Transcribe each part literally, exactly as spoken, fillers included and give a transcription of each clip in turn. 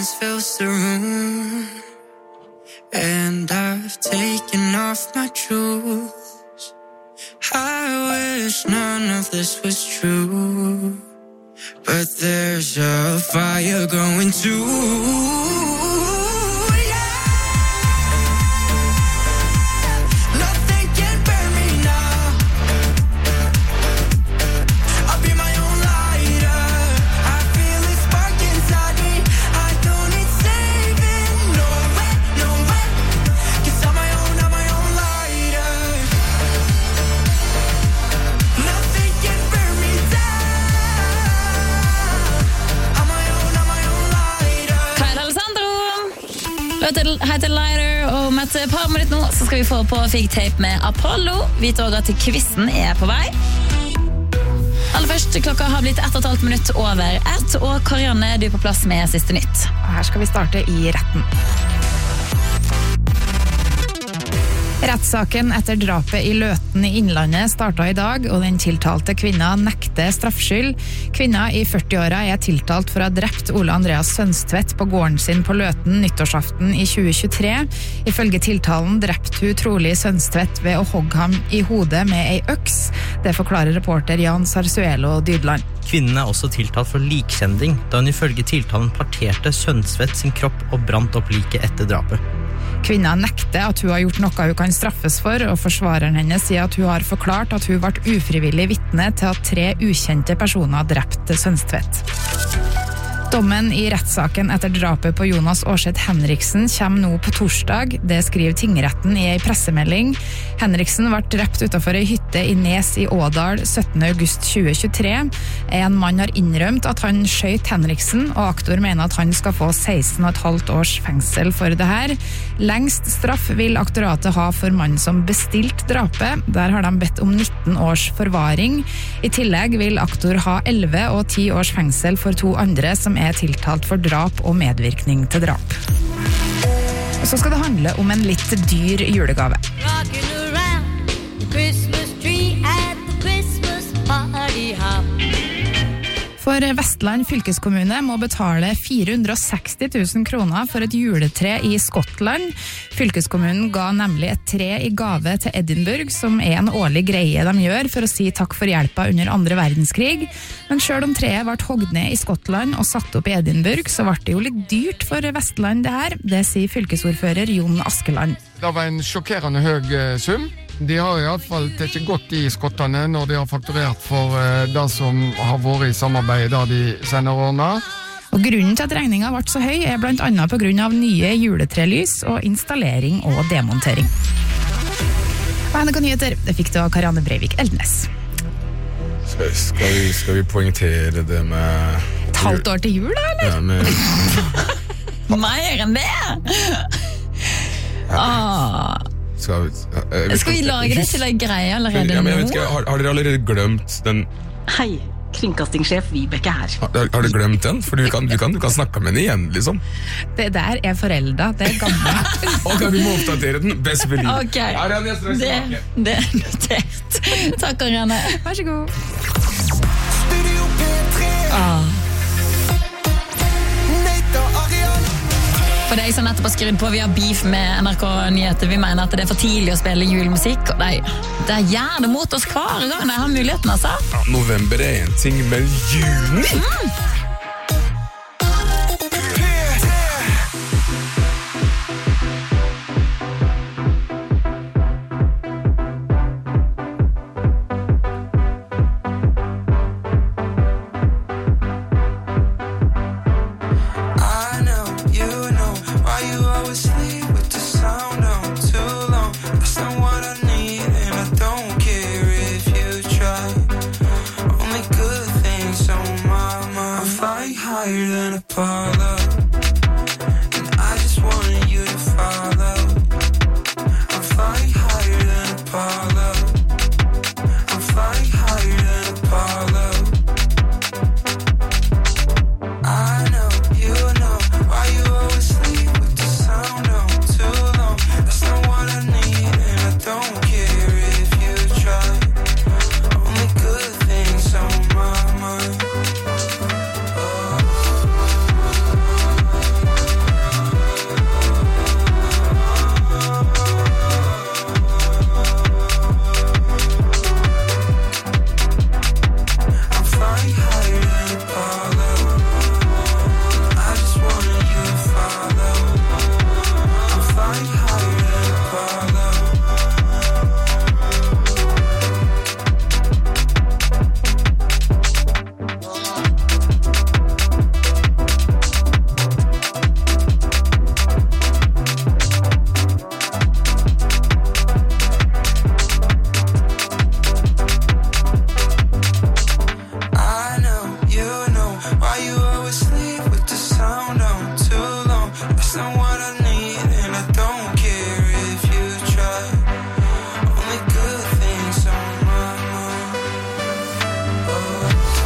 silence fills the room, and I've taken off my shoes. I wish none of this was true, but there's a fire going too. Heter Lighter, og om et par minutter nå så skal vi få på Figtape med Apollo. Vi tar at quizen er på vei. Aller først, klokka har blitt ett og et halvt minutt over ett, og Karianne, du er på plass med siste nytt. Her skal vi starte i retten. Rettssaken etter drapet i Løten i Innlandet startet i dag, og den tiltalte kvinna nekter straffskyld. Kvinna i førti-åra er tiltalt for å ha drept Ole Andreas Sønstvedt på gården sin på Løten nyttårsaften i tjue tjuetre. Ifølge tiltalen drepte hun trolig Sønstvedt ved å hogge ham i hodet med ei øks. Det forklarer reporter Jan Sarsuelo Dydland. Kvinnen er også tiltalt for likkjending, da hun ifølge tiltalen parterte Sønstvedt sin kropp og brant opp liket etter drapet. Kvinna nekter at hun har gjort noe hun kan straffes for, og forsvareren hennes sier at hun har forklart at hun ble ufrivillig vitne til at tre ukjente personer drepte Sønstvedt. Dommen i rettssaken etter drapet på Jonas Aarseth Henriksen kommer nå på torsdag. Det skriver tingretten i en pressemelding. Henriksen ble drept utenfor en hytte i Nes i Ådal syttende august tjue tjuetre. En mann har innrømt at han skjøt Henriksen, og aktor mener at han skal få seksten og et halvt års fengsel for det her. Lengst straff vil aktoratet ha for mannen som bestilt drapet. Der har de bedt om nitten års forvaring. I tillegg vil aktor ha elleve og ti års fengsel for to andre som er tiltalt for drap og medvirkning til drap. Og så skal det handle om en litt dyr julegave. For Vestland fylkeskommune må betale fire hundre og seksti tusen kroner for et juletre i Skottland. Fylkeskommunen ga nemlig et tre i gave til Edinburgh, som er en årlig greie de gjør for å si takk for hjelpa under andre verdenskrig. Men selv om treet ble hogd ned i Skottland og satt opp i Edinburgh, så ble det jo litt dyrt for Vestland det her. Det sier fylkesordfører Jon Askeland. Det var en sjokkerende høy sum. De har i hvert fall ikke gått i skottene når de har fakturert for uh, det som har vært i samarbeid da de sender årene. Og grunnen til at regningen ble så høy er blant annet på grunn av nye juletrelys og installering og demontering. Og Henrik og nyheter, det fikk du av Karianne Breivik Eldnes. Skal, skal, vi, skal vi poengtere det med... Et halvt år til jul da, eller? Ja, med... Mer enn det! Åh... Skal vi, uh, Skal vi lage det til en greie allerede ja, men jeg nå? vet ikke, har, har dere allerede glemt den... Hei, kringkastingssjef Vibeke her. Har, har dere glemt den? For du kan, du, kan, du kan snakke med den igjen, liksom. Det der er forelda, det er gammelt. Ok, vi må oppdatere den. Best believe. Ok, Her er den, det, det er notert. Takk, Ariane. Vær så god. Studio P tre. Ah. Neita Ariel. For deg som nettopp har skrudd på, vi har beef med N R K Nyheter. Vi mener at det er for tidlig å spille julemusikk. Og de, de gjør det mot oss hver gang de har muligheten, altså. Ja, november er en ting, men juni? Mm. you always sleep with the sound on too long? That's not what I need, and I don't care if you try. Only good things on my mind. Oh.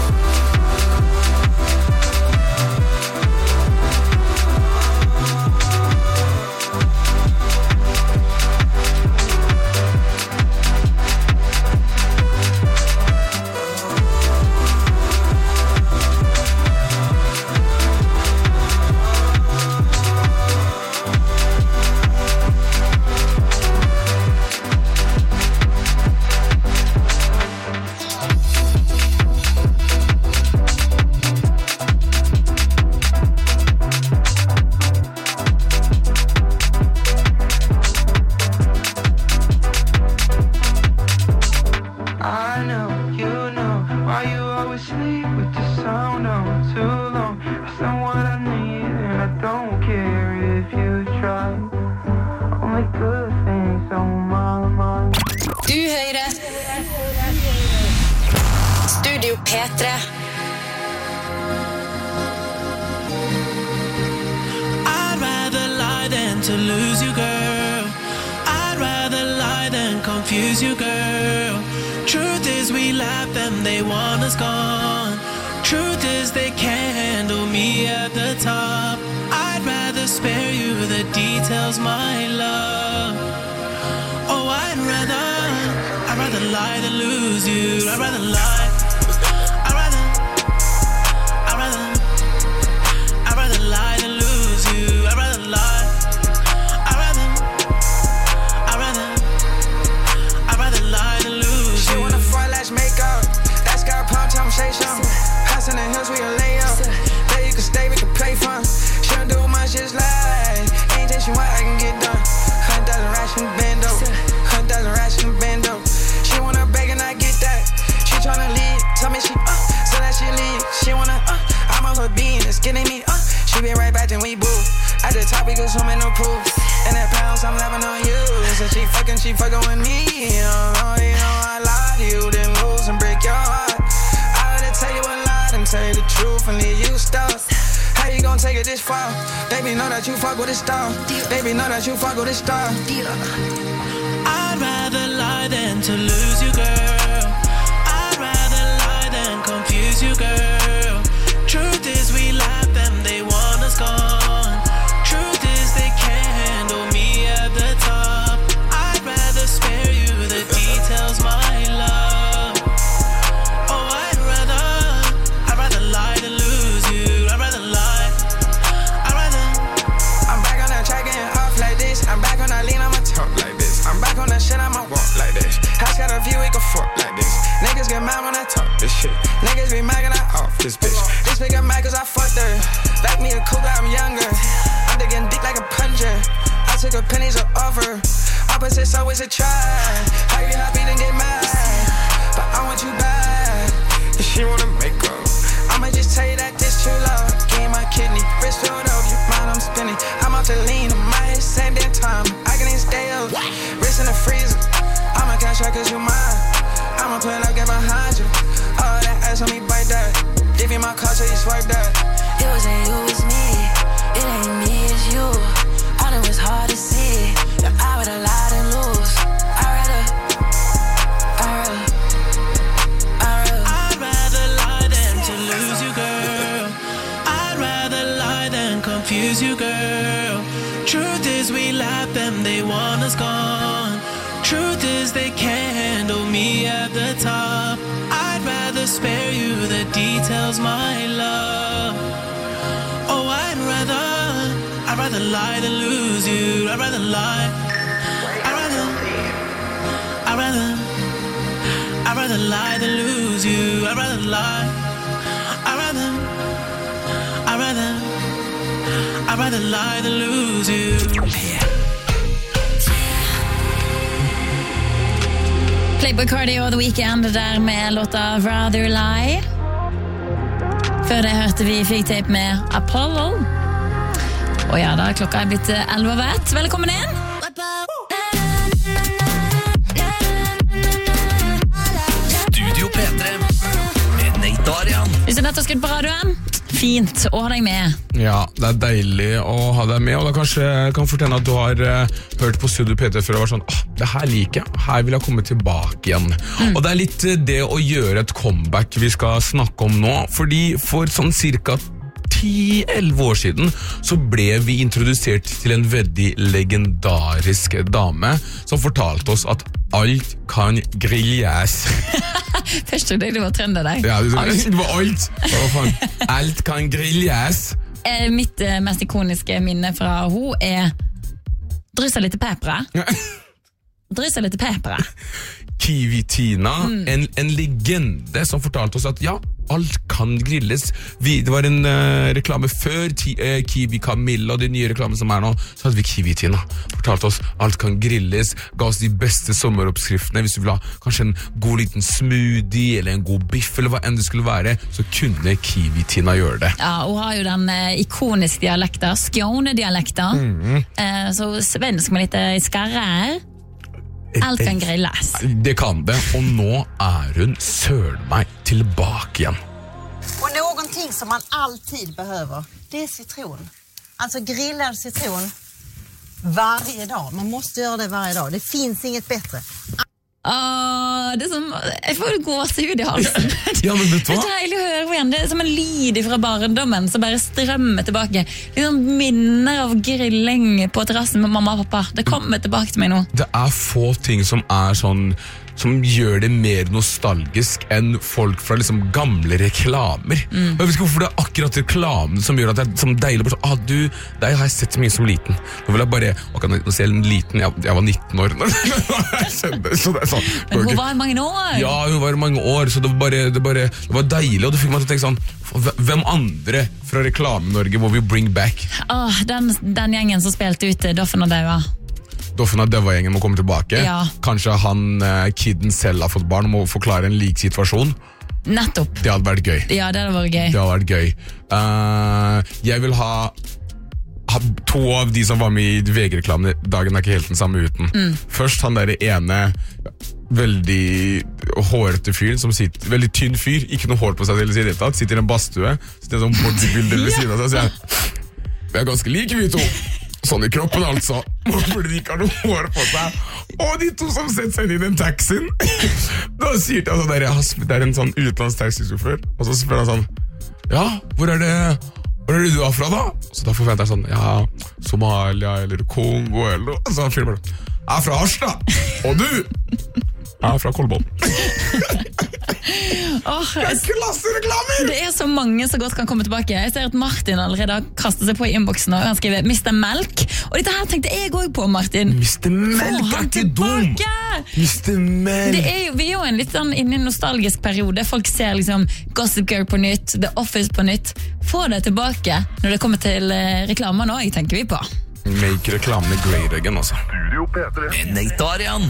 I know, you know, why you always sleep with the sound on too long. That's not what I need, and I don't care if you try. Only good things on my mind. Du hører Studio P tre. I'd rather lie than to lose you, girl. I'd rather lie than confuse you, girl. Truth is we laugh them, they want us gone. Truth is they can't handle me at the top. I'd rather spare you the details, my love. Oh, I'd rather, I'd rather lie than lose you. I'd rather lie. I'd rather, I'd rather, I'd rather lie than lose you. I'd rather lie. I'd rather, I'd rather, I'd rather lie than lose you. She wanna front lash makeup. That's got pop time, say something. House in the hills, we can lay up. There you can stay, we can play fun. She don't do much, just like anything she want, I can get done. Hundred thousand racks from bando. Hundred thousand racks from bando. She wanna beg and I get that. She tryna leave, tell me she uh, so that she leave. She wanna uh, I'm off her being, it's getting me uh. She be right back, then we boo. At the top, we go swimming no pool. And that pounds, I'm laughing on you. So she fucking, she fucking with me. You know, you know I lie to you, then lose and break your heart. I had to tell you a lie and tell you the truth and leave you stuck. How you gon' take it this far? Baby, know that you fuck with this star. Baby, know that you fuck with this star. I'd rather lie than to lose you, girl. I'd rather lie than confuse you, girl. Truth is we laugh them, they want us gone. Truth is they can't handle me at the top. I'd rather spare you the details, my love. Oh, I'd rather, I'd rather lie than lose you. I'd rather lie. I'd rather. I'm back on that track getting off like this. I'm back on that lean, I'ma talk like this. I'm back on that shit, I'ma walk like this. House got a view, we can fuck like this. Niggas get mad when I talk this shit. Niggas be mad when I off this bitch. This bitch get mad cause I fucked her. Back me a cougar, I'm younger. I'm digging deep like a plunger. I took a pennies of offer. Opposites always a try. How you happy then get mad? But I want you back. If she wanna make up, I'ma just tell you that this true love. Gave my kidney, wrist filled up, your mind I'm spinning. I'm out to lean in my head, same damn time. I can even stay up, wrist in the freezer. I'ma cash out cause you mine. I'ma pull up, get behind you. All that ass on me, bite that. Give you my car so you swipe that. It wasn't you, it's me. It ain't me, it's you. All it was hard to see. That I would've lied and lose. I'd rather, I'd rather, I'd rather. I'd rather lie than to lose you, girl. I'd rather lie than confuse you, girl. Truth is we laugh them, they want us gone. Truth is they can't handle me at the top. I'd rather spare you the details, my love. Oh, I'd rather, I'd rather lie than lose you. I'd rather lie. I'd rather, I'd rather, I'd rather lie than lose you. I'd rather lie. I'd rather, I'd rather, I'd rather lie than lose you. Playboy Cardi og The Weeknd der med låta Rather Lie. Før det hørte vi Figtape med Apollo. Og ja da, klokka er blitt elleve over ett. Velkommen inn! Studio P tre med Nate Arian. Hvis du nettopp har skutt på radioen, Fint å ha deg med. Ja, det er deilig å ha deg med, og da kanskje kan fortelle at du har uh, hørt på Studio P T før og var sånn, ah, det her liker jeg, her vil jeg komme tilbake igjen. Mm. Og det er litt uh, det å gjøre et comeback vi skal snakke om nå, fordi for sånn cirka ti til elleve år siden så ble vi introdusert til en veldig legendarisk dame som fortalte oss at alt kan grilles. Først trodde jeg det var trønder der. Ja, det var alt. Hva faen? Alt kan grilles. Mitt mest ikoniske minne fra hun er dryssa litt pepre. Dryssa litt pepre. Kiwi Tina, mm. en, en legende som fortalte oss at ja, alt kan grilles. Vi, det var en uh, reklame før ti, uh, Kiwi Camilla og de nye reklamene som er nå, så hadde vi Kiwi Tina. Fortalte oss alt kan grilles, ga oss de beste sommeroppskriftene. Hvis du ville ha kanskje en god liten smoothie eller en god biff eller hva enn det skulle være, så kunne Kiwi Tina gjøre det. Ja, hun har jo den uh, ikoniske dialekten, Skåne-dialekten. Mm. Uh, så svensk med litt uh, skarre her. Alt kan grilles. Det kan det, og nå er hun søren meg tilbake igjen. Och någonting som man alltid behöver, det är citron. Alltså grillad citron varje dag. Man måste göra det varje dag. Det finns inget bättre. Ah, det er som, jeg får gåsehud i halsen. Ja, men vet du hva? Det er deilig å høre igjen. Det er som en lyd fra barndommen som bare strømmer tilbake. Liksom minner av grilling på terrassen med mamma og pappa. Det kommer tilbake til meg nå. Det er få ting som er sånn som gjør det mer nostalgisk enn folk fra liksom gamle reklamer. Mm. Og jeg vet ikke hvorfor det er akkurat reklamen som gjør at det er som deilig. Bare så, ah, du, deg har jeg sett mye som liten. Nå vil jeg bare, ok, nå ser jeg en liten, jeg, jeg var nitten år. så det er sånn. Men hun var i mange år. Ja, hun var i mange år, så det var bare, det bare, det var deilig, og det fikk meg til å tenke sånn, hvem andre fra Reklame-Norge må vi bring back? Åh, den, den gjengen som spilte ut Doffen og Daua. Doffen av Døva-gjengen må komme tilbake. Ja. Kanskje han, eh, kidden selv har fått barn og må forklare en lik situasjon. Nettopp. Det hadde vært gøy. Ja, det hadde vært gøy. Det hadde vært gøy. Uh, jeg vil ha, ha to av de som var med i V G-reklamene. Dagen er ikke helt den samme uten. Mm. Først han der ene veldig hårete fyren som sitter, veldig tynn fyr, ikke noe hår på seg til siden, sitter i en badstue, sitter en sånn bodybuilder ved siden av seg og sier, vi er ganske like vi to. Sånn i kroppen altså, fordi de ikke har noe hår på seg. Og de to som setter seg inn i den taxien, da sier de altså, det er en sånn utenlands taxisjåfør, og så spør han sånn, ja, hvor er det, hvor er det du er fra da? Så da forventer jeg sånn, ja, Somalia eller Kongo eller noe. Så han filmer det, jeg er fra Harstad, og du? Jeg er fra Kolbånd. Oh, det er klassereklamer! Det er så mange som godt kan komme tilbake. Jeg ser at Martin allerede har kastet seg på i innboksen og han skriver mister Melk. Og dette her tenkte jeg også på, Martin. mister Melk er ikke dum! mister Melk! Det er jo, vi er jo en litt sånn inne i en nostalgisk periode. Folk ser liksom Gossip Girl på nytt, The Office på nytt. Få det tilbake når det kommer til uh, reklamer nå, jeg tenker vi på. Make reklamene great again, altså. Studio P tre. Neitarian.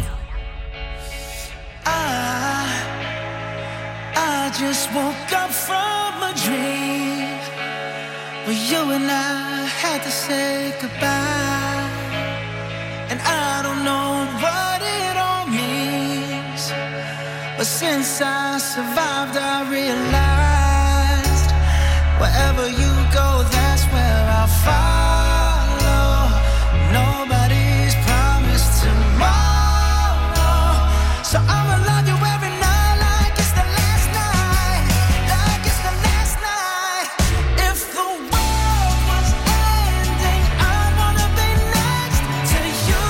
I, I just woke up from a dream where you and I had to say goodbye, and I don't know what it all means, but since I survived I realized wherever you go that's where I'll follow. Nobody's promised tomorrow, so I'ma love you every night like it's the last night, like it's the last night. If the world was ending, I'd wanna be next to you.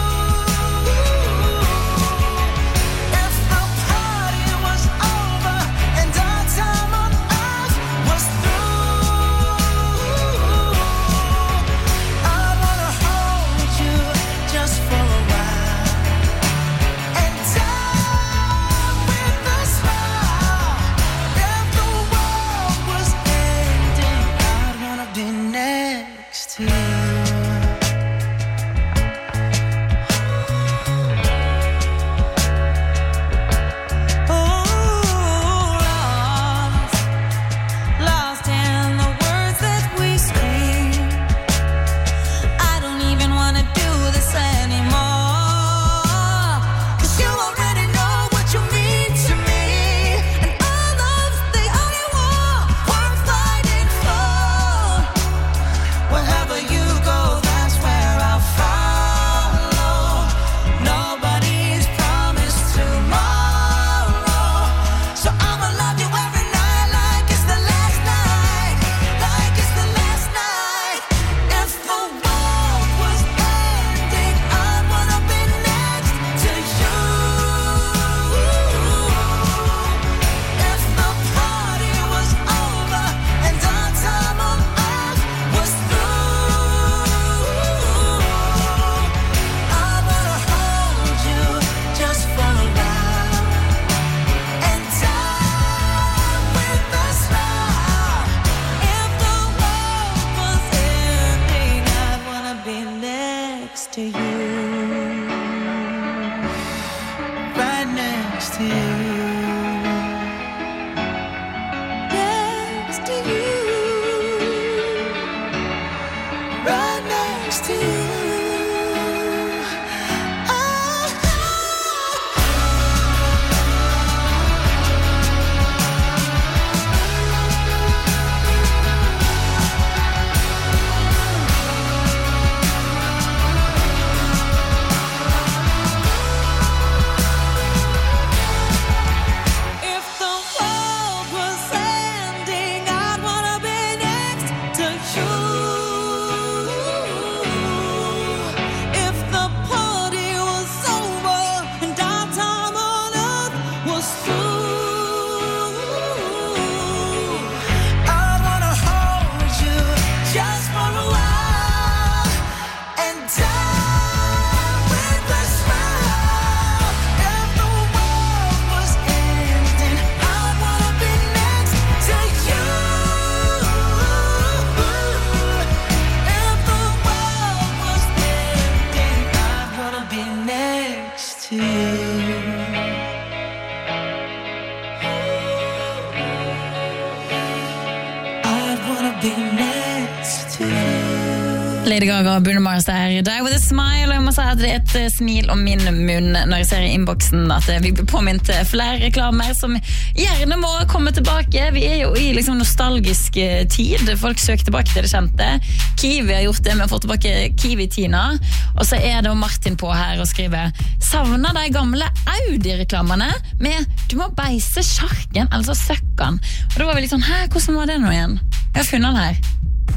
If the party was over and our time on earth was through, I'd wanna hold you just for a while and die with a smile. If the world was ending, I'd wanna be next to you. Oh, lost, lost in the words that we scream. I don't even wanna do this anymore, 'cause you already know what you mean to me, and all of the only war I'm fighting for Lady Gaga og Bruno Mars er Die With A Smile, og jeg må si at det er et smil om min munn når jeg ser i innboksen at vi blir påminnet flere reklamer som gjerne må komme tilbake. Vi er jo i liksom nostalgisk tid. Folk søker tilbake til det kjente. Kiwi har gjort det med å få tilbake Kiwi-Tina, og så er det Martin på her og skriver savner de gamle Audi-reklamene med du må beise sjarken, altså søkken. Og da var vi litt sånn, hæ, hvordan var det nå igjen? Jeg har funnet den her.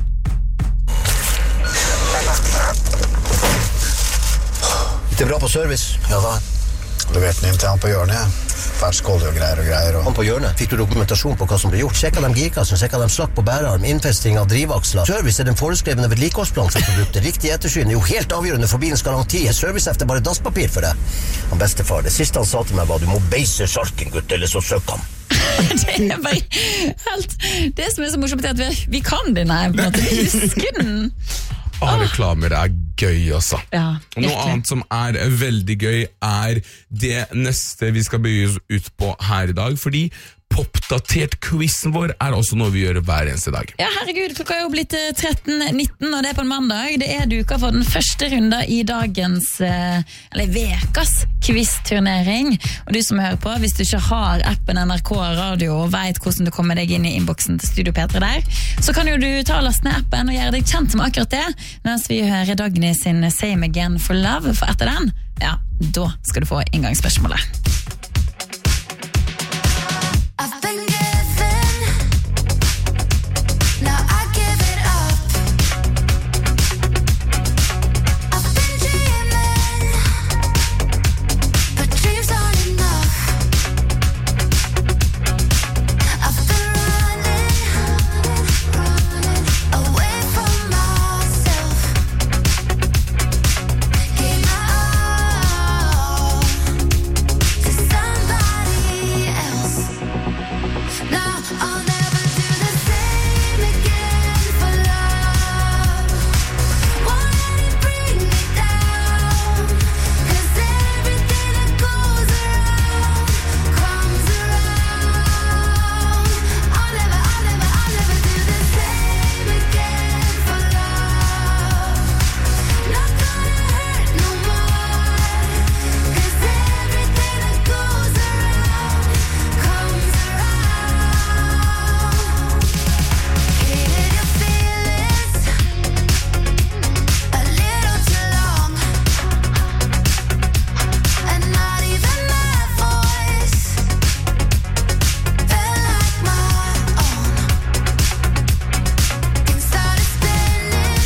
Litt bra på service. Ja da. Leverte den inn til han på hjørnet. Ferskål og greier og greier. Og... Han på hjørnet? Fikk du dokumentasjon på hva som ble gjort? Sjekka de girkassen, sjekka de slakk på bærarm, innfesting av drivaksler. Service er den foreskrevne vedlikeholdsplan for produktet. Riktig ettersyn er jo helt avgjørende for bilens garanti. Servicehefte er bare dasspapir for det. Han bestefar, det siste han sa til meg var du må beise sjarken, gutt, eller så søk han. Det er bare helt det som er så morsomt er at vi, vi kan den her på en måte, vi husker den. Ah, reklamer er gøy også. Ja, og noe annet som er veldig gøy er det neste vi skal bygge oss ut på her i dag, fordi popdatert quizen vår er også noe vi gjør hver eneste dag. Ja, herregud, klokka er jo blitt tretten nitten, og det er på en mandag. Det er duka for den første runda i dagens, eller vekas quiz-turnering. Og du som hører på, hvis du ikke har appen N R K Radio og vet hvordan du kommer deg inn i innboksen til Studio P tre der, så kan jo du ta og laste ned appen og gjøre deg kjent med akkurat det, mens vi hører Dagny sin Same Again for Love, for etter den, ja, da skal du få inngangsspørsmålet. I've been given, now I give it up. I've been dreaming, but dreams aren't enough. I've been running, running away from myself. Gave my all to somebody else. Now I'll never do the same again for love. Won't let it bring me down, 'cause everything that goes around comes around. I'll never, I'll never, I'll never do the same again for love. Not gonna hurt no more, 'cause everything that goes around comes around. Hated your feelings a little too long, and not even my voice felt like my own. Things started spinning,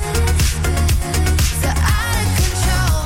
so out of control.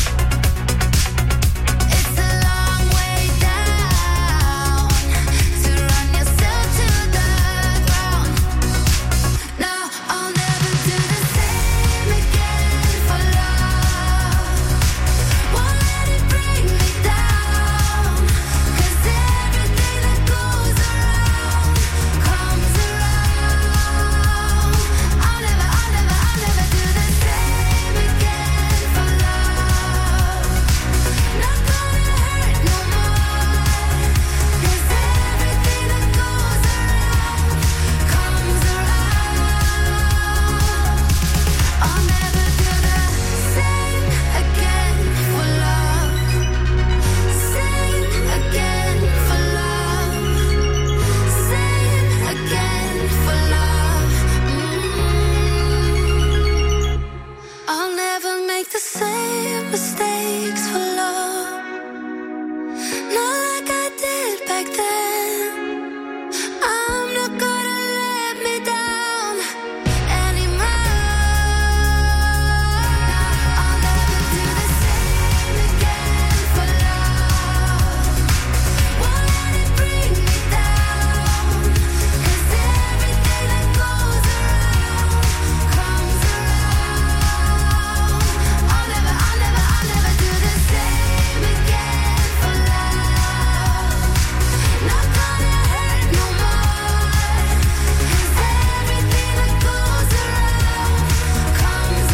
It's a long way down to run yourself to the ground. Now I'll never do the same again for love. Won't let it bring me down, 'cause everything that goes around comes around. I'll never, I'll never, I'll never do the same again for love. Not gonna hurt no more, 'cause everything that goes around comes around. I'll never do the same again for love. Same again for love. Same again for love. Mm. I'll never make the same mistakes for love. Not like I did back then. I'm not gonna let me down anymore. I'll never do the same again for love. Won't let it bring me down, 'cause everything that goes around comes around. I'll never, I'll never, I'll never do the same again for love. Not gonna hurt no more, 'cause everything that goes around comes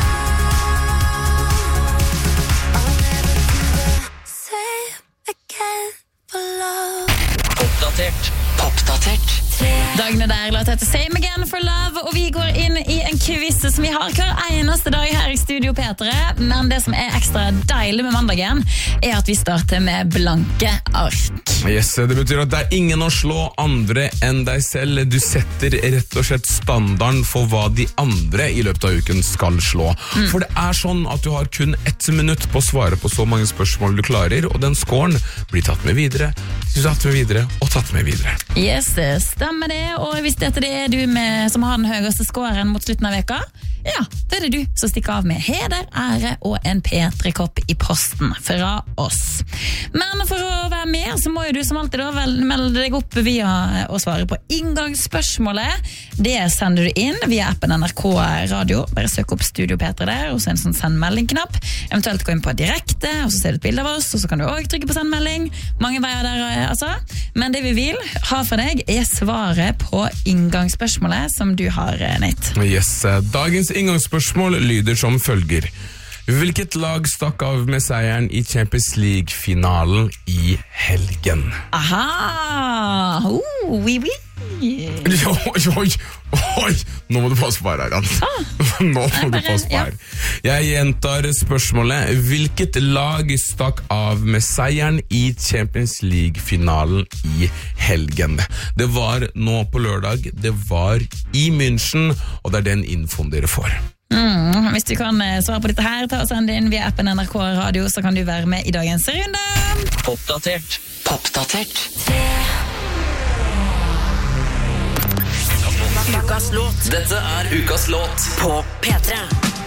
around. I'll never do the same again for love. Oppdatert. Oppdatert. Dagene der låt heter Same Again for love, og vi går inn i en quiz som vi har hver eneste dag her i Studio P3. Men det som er ekstra deilig med mandagen, er at vi starter med blanke ark. Yes, det betyr at det er ingen å slå andre enn deg selv. Du setter rett og slett standarden for hva de andre i løpet av uken skal slå. Mm. For det er sånn at du har kun ett minutt på å svare på så mange spørsmål du klarer, og den scoren blir tatt med videre, tatt med videre og tatt med videre. Yes, stemmer det. Og hvis dette det er du med, som har den høyeste scoren mot slutten av veka, ja, det er det du som stikker av med heder, ære og en P tre-kopp i posten fra oss. Men for å være med, så må jo du som alltid da vel melde deg opp via å svare på inngangsspørsmålet. Det sender du inn via appen N R K Radio. Bare søk opp Studio P tre der, og så en sånn sendmelding-knapp. Eventuelt gå inn på direkte, og så ser du et bilde av oss, og så kan du også trykke på sendmelding. Mange veier der, altså. Men det vi vil ha fra deg er svaret på inngangsspørsmålet som du har, Nate. Yes, dagens inngangsspørsmål lyder som følger. Hvilket lag stakk av med seieren i Champions League-finalen i helgen? Aha! Oh, oui, oui. Oi, oi, oi! Nå må du passe på her, Aran. Nå må du passe på her. Jeg gjentar spørsmålet. Hvilket lag stakk av med seieren i Champions League-finalen i helgen? Det var nå på lørdag, det var i München, og det er den infoen dere får. Mm, hvis du kan svare på dette her, ta og send inn via appen N R K Radio, så kan du være med i dagens runde. Oppdatert. Oppdatert. Ukas låt. Dette er ukas låt på P tre.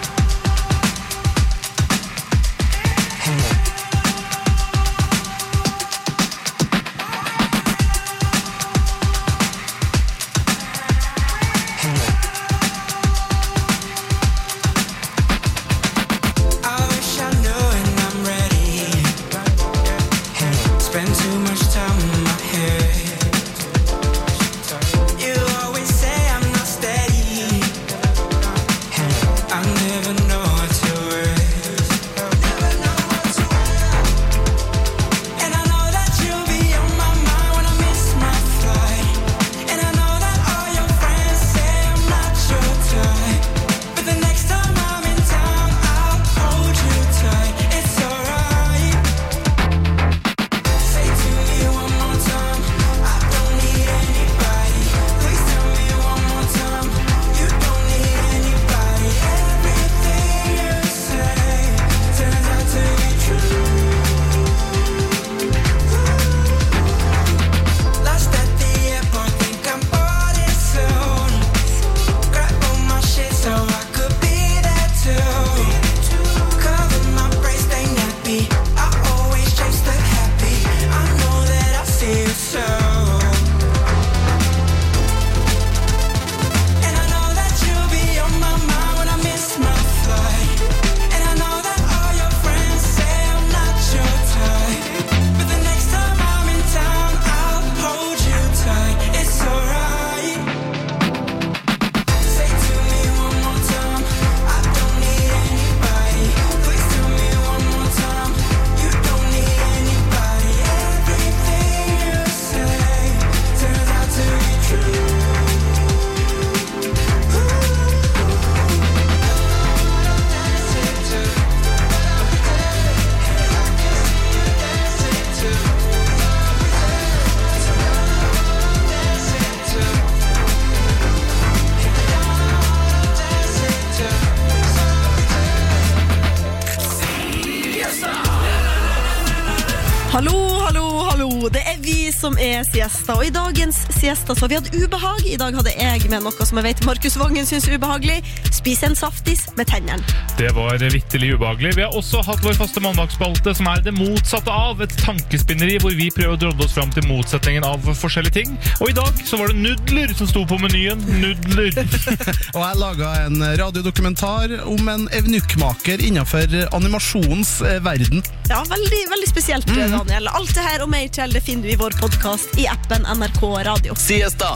Hallo, hallo, hallo. Det er vi som er siesta, og i dagens siesta så har vi hatt ubehag. I dag hadde jeg med noe som jeg vet Markus Vangen synes er ubehagelig. Spise en saftis med tennene. Det var vitterlig ubehagelig. Vi har også hatt vår faste mandagsspalte, som er det motsatte av et tankespinneri, hvor vi prøver å drodde oss fram til motsetningen av forskjellige ting. Og i dag så var det nudler som sto på menyen. Nudler. Og jeg laget en radiodokumentar om en evnukkmaker innenfor animasjonens verden. Ja, veldig, veldig spesielt, Daniel. Alt det her og mer til det finner du i vår podcast i appen N R K Radio. Siesta.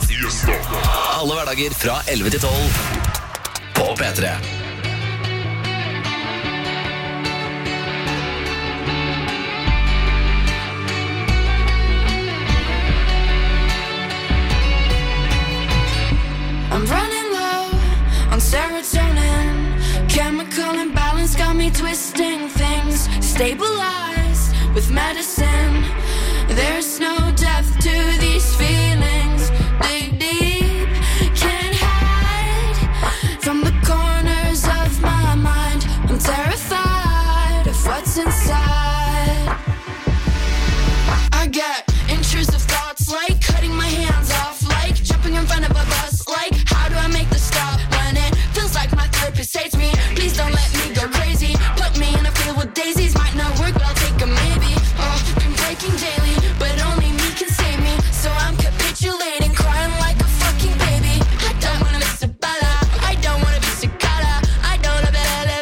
Alle hverdager fra elleve til tolv på P tre. I'm running me twisting things, stabilized with medicine. There's no depth to these feelings, dig deep, can't hide from the corners of my mind. I'm terrified of what's inside. I get intrusive thoughts like cutting my hands off, like jumping in front of a bus, like how do I make the stop when it feels like my therapist hates me? Please don't let me go crazy, put me in a field with daisies, might not work but I'll take a maybe. Oh, been breaking daily, but only me can save me, so I'm capitulating, crying like a fucking baby. I don't wanna be Sabala, I don't wanna be Cicada, I don't wanna be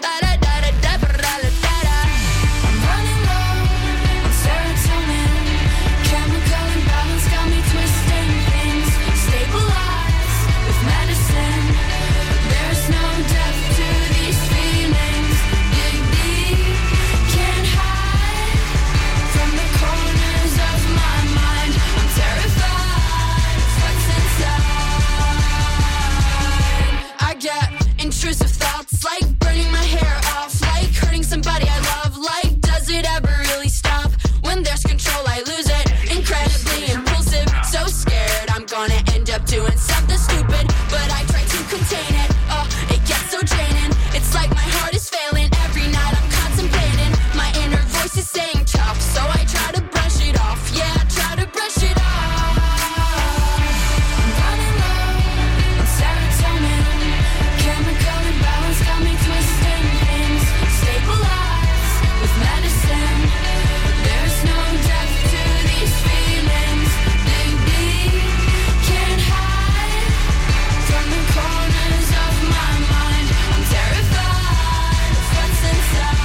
I'm running low on serotonin, chemical imbalance got me twisting things, stabilized with medicine. There's no depth to these feelings, dig deep, can't hide from the corners of my mind. I'm terrified of what's inside. I get intrusive thoughts like burning my hair off, like hurting somebody I love, like does it ever really stop? When there's control I lose it, incredibly impulsive, so scared I'm gonna end up doing something stupid, but I try to contain it. Oh, it gets so draining, it's like my heart is failing. Every night I'm contemplating, my inner voice is saying tough, so I try to brush it off. Yeah, I try to brush it off. I'm running low on serotonin, chemical imbalance got me twisting things, stabilized with medicine. There's no depth to these feelings, dig deep, can't hide from the corners of my mind. I'm terrified of what's inside.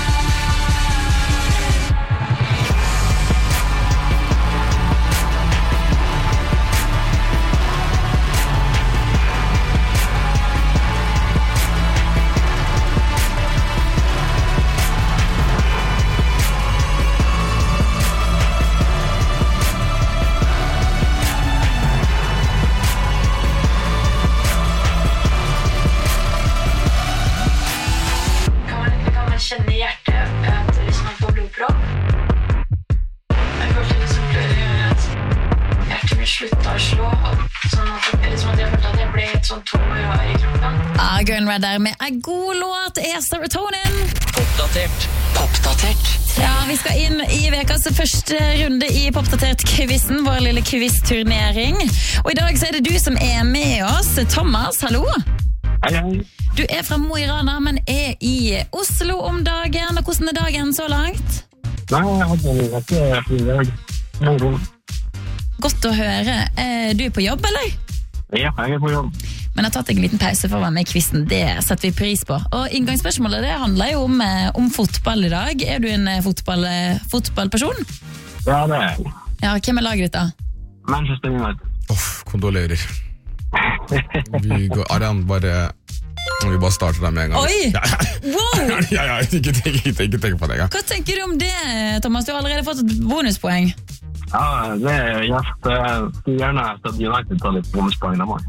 Kan man, kan man känna i hjärtat att hvis man får blodpropp? Jeg følte liksom at hjertet mitt sluttet å slå, sånn at, eller sånn at jeg følte at jeg ble et sånn tom rar i kroppen. Ja, Gun Red der med en god låt er Serotonin. Oppdatert. Oppdatert. Ja, vi skal inn i vekas første runde i Popdatert-quizen, vår lille quiz-turnering. Og i dag så er det du som er med oss. Thomas, hallo. Hei, hei. Du er fra Mo i Rana, men er i Oslo om dagen. Og hvordan er dagen så langt? Nei, jeg hadde en rett fin dag. Morgen. Godt å høre. Er du på jobb, eller? Ja, jeg er på jobb. Men jeg har tatt en liten pause for å være med i quizen. Det setter vi pris på. Og inngangsspørsmålet det handler jo om, eh, om fotball i dag. Er du en eh, fotball, eh, fotballperson? Ja, det er jeg. Ja, hvem er laget ditt da? Manchester United. Uff, kondolerer. Vi går, Arian, bare vi bare starter der med en gang. Oi! Ja, Wow! ja, ja, ikke tenk, ikke tenk, ikke tenk på det engang. Hva tenker du om det, Thomas? Du har allerede fått et bonuspoeng. Ja, det er gjerne. Jeg skulle gjerne at United tar litt bonuspoeng av meg.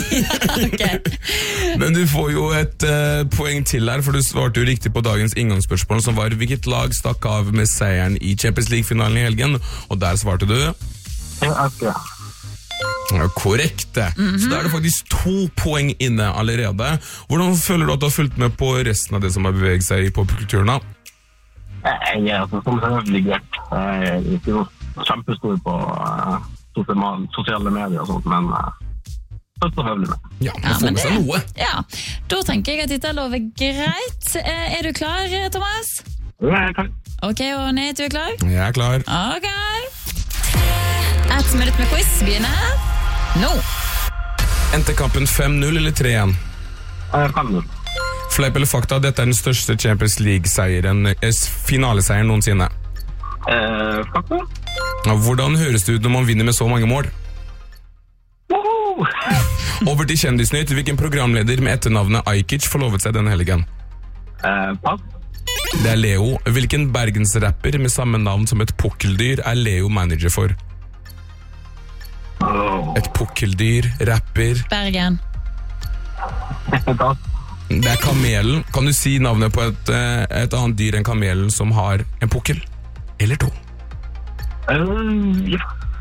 Men du får jo et uh, poeng til her, for du svarte jo riktig på dagens inngangsspørsmål, som var hvilket lag stakk av med seieren i Champions League-finalen i helgen, og der svarte du? Ja, okay. Ja, korrekt det. Mm-hmm. Så da er det faktisk to poeng inne allerede. Hvordan føler du at du har fulgt med på resten av det som har beveget seg i popkulturen da? Jeg er altså som selvfølgelig jeg er ikke noe kjempestor på uh, sosiale medier og sånt, men uh, det er så høvelig med. Ja, man får med seg noe. Ja, da tenker jeg at dette lover greit. Eh, er du klar, Thomas? Ja, jeg er klar. Ok, og Nate, du er klar? Jeg er klar. Ok. Et minutt med quiz begynner nå. Endte kampen fem null eller tre én? fem null. Fleip eller fakta, dette er den største Champions League-seieren, finaleseieren noensinne. Eh, fakta? Hvordan høres det ut når man vinner med så mange mål? Woho! Over til kjendisnytt. Hvilken programleder med etternavnet Ajkic forlovet seg denne helgen? Eh, pass. Det er Leo. Hvilken bergensrapper med samme navn som et pukkeldyr er Leo manager for? Oh. Et pukkeldyr, rapper. Bergen. Pass. Det er kamelen. Kan du si navnet på et, et annet dyr enn kamelen som har en pukkel? Eller to? Uh, ja.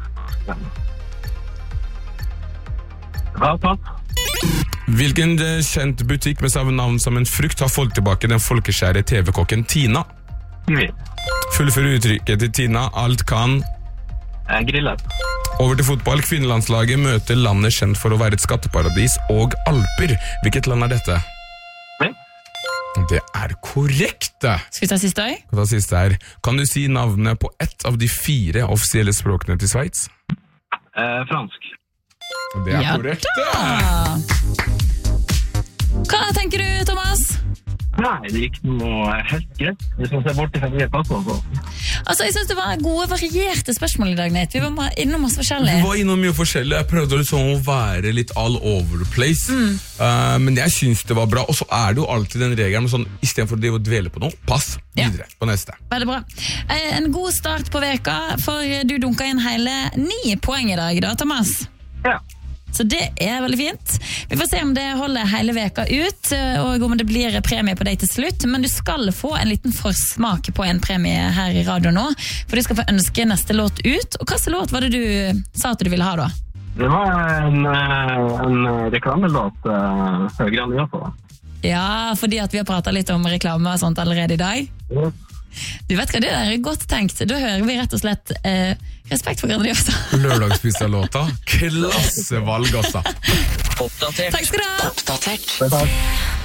Ja, pass. Hvilken kjent butikk med samme navn som en frukt har fått tilbake den folkeskjære T V-kokken Tina? Kiwi. Fullfør uttrykket til Tina. Alt kan... Grillet. Over til fotball. Kvinnelandslaget møter landet kjent for å være et skatteparadis og Alper. Hvilket land er dette? Nei. Det er korrekt. Skal vi ta siste øy? Skal vi ta siste her. Kan du si navnet på ett av de fire offisielle språkene til Sveits? Eh, fransk. Det er ja, korrekt. Da. Hva tenker du, Thomas? Nei, det gikk noe helt greit. Hvis man ser bort fra de passene. Altså, jeg synes det var gode, varierte spørsmål i dag, Nate. Vi var innom oss forskjellig. Vi var innom mye forskjellig. Jeg prøvde liksom å være litt all over the place. Mm. Uh, men jeg synes det var bra. Og så er det jo alltid den regelen, sånn, i stedet for å dvele på noe, pass videre ja. På neste. Veldig bra. En god start på veka, for du dunket inn hele ni poeng i dag, da, Thomas. Ja. Så det er veldig fint. Vi får se om det holder hele veka ut, og om det blir premie på deg til slutt. Men du skal få en liten forsmak på en premie her i radio nå, for du skal få ønske neste låt ut. Og hva slags låt var det du sa at du ville ha da? Det var en, en reklamelåt uh, for Grandiosa. Ja, fordi at vi har pratet litt om reklame og sånt allerede i dag. Ja. Du vet hva, det der er godt tenkt. Da hører vi rett og slett eh, respekt for Grandiosa. Lørdagspizza-låta. Klassevalg, altså. Oppdatert. Takk skal du ha. Oppdatert.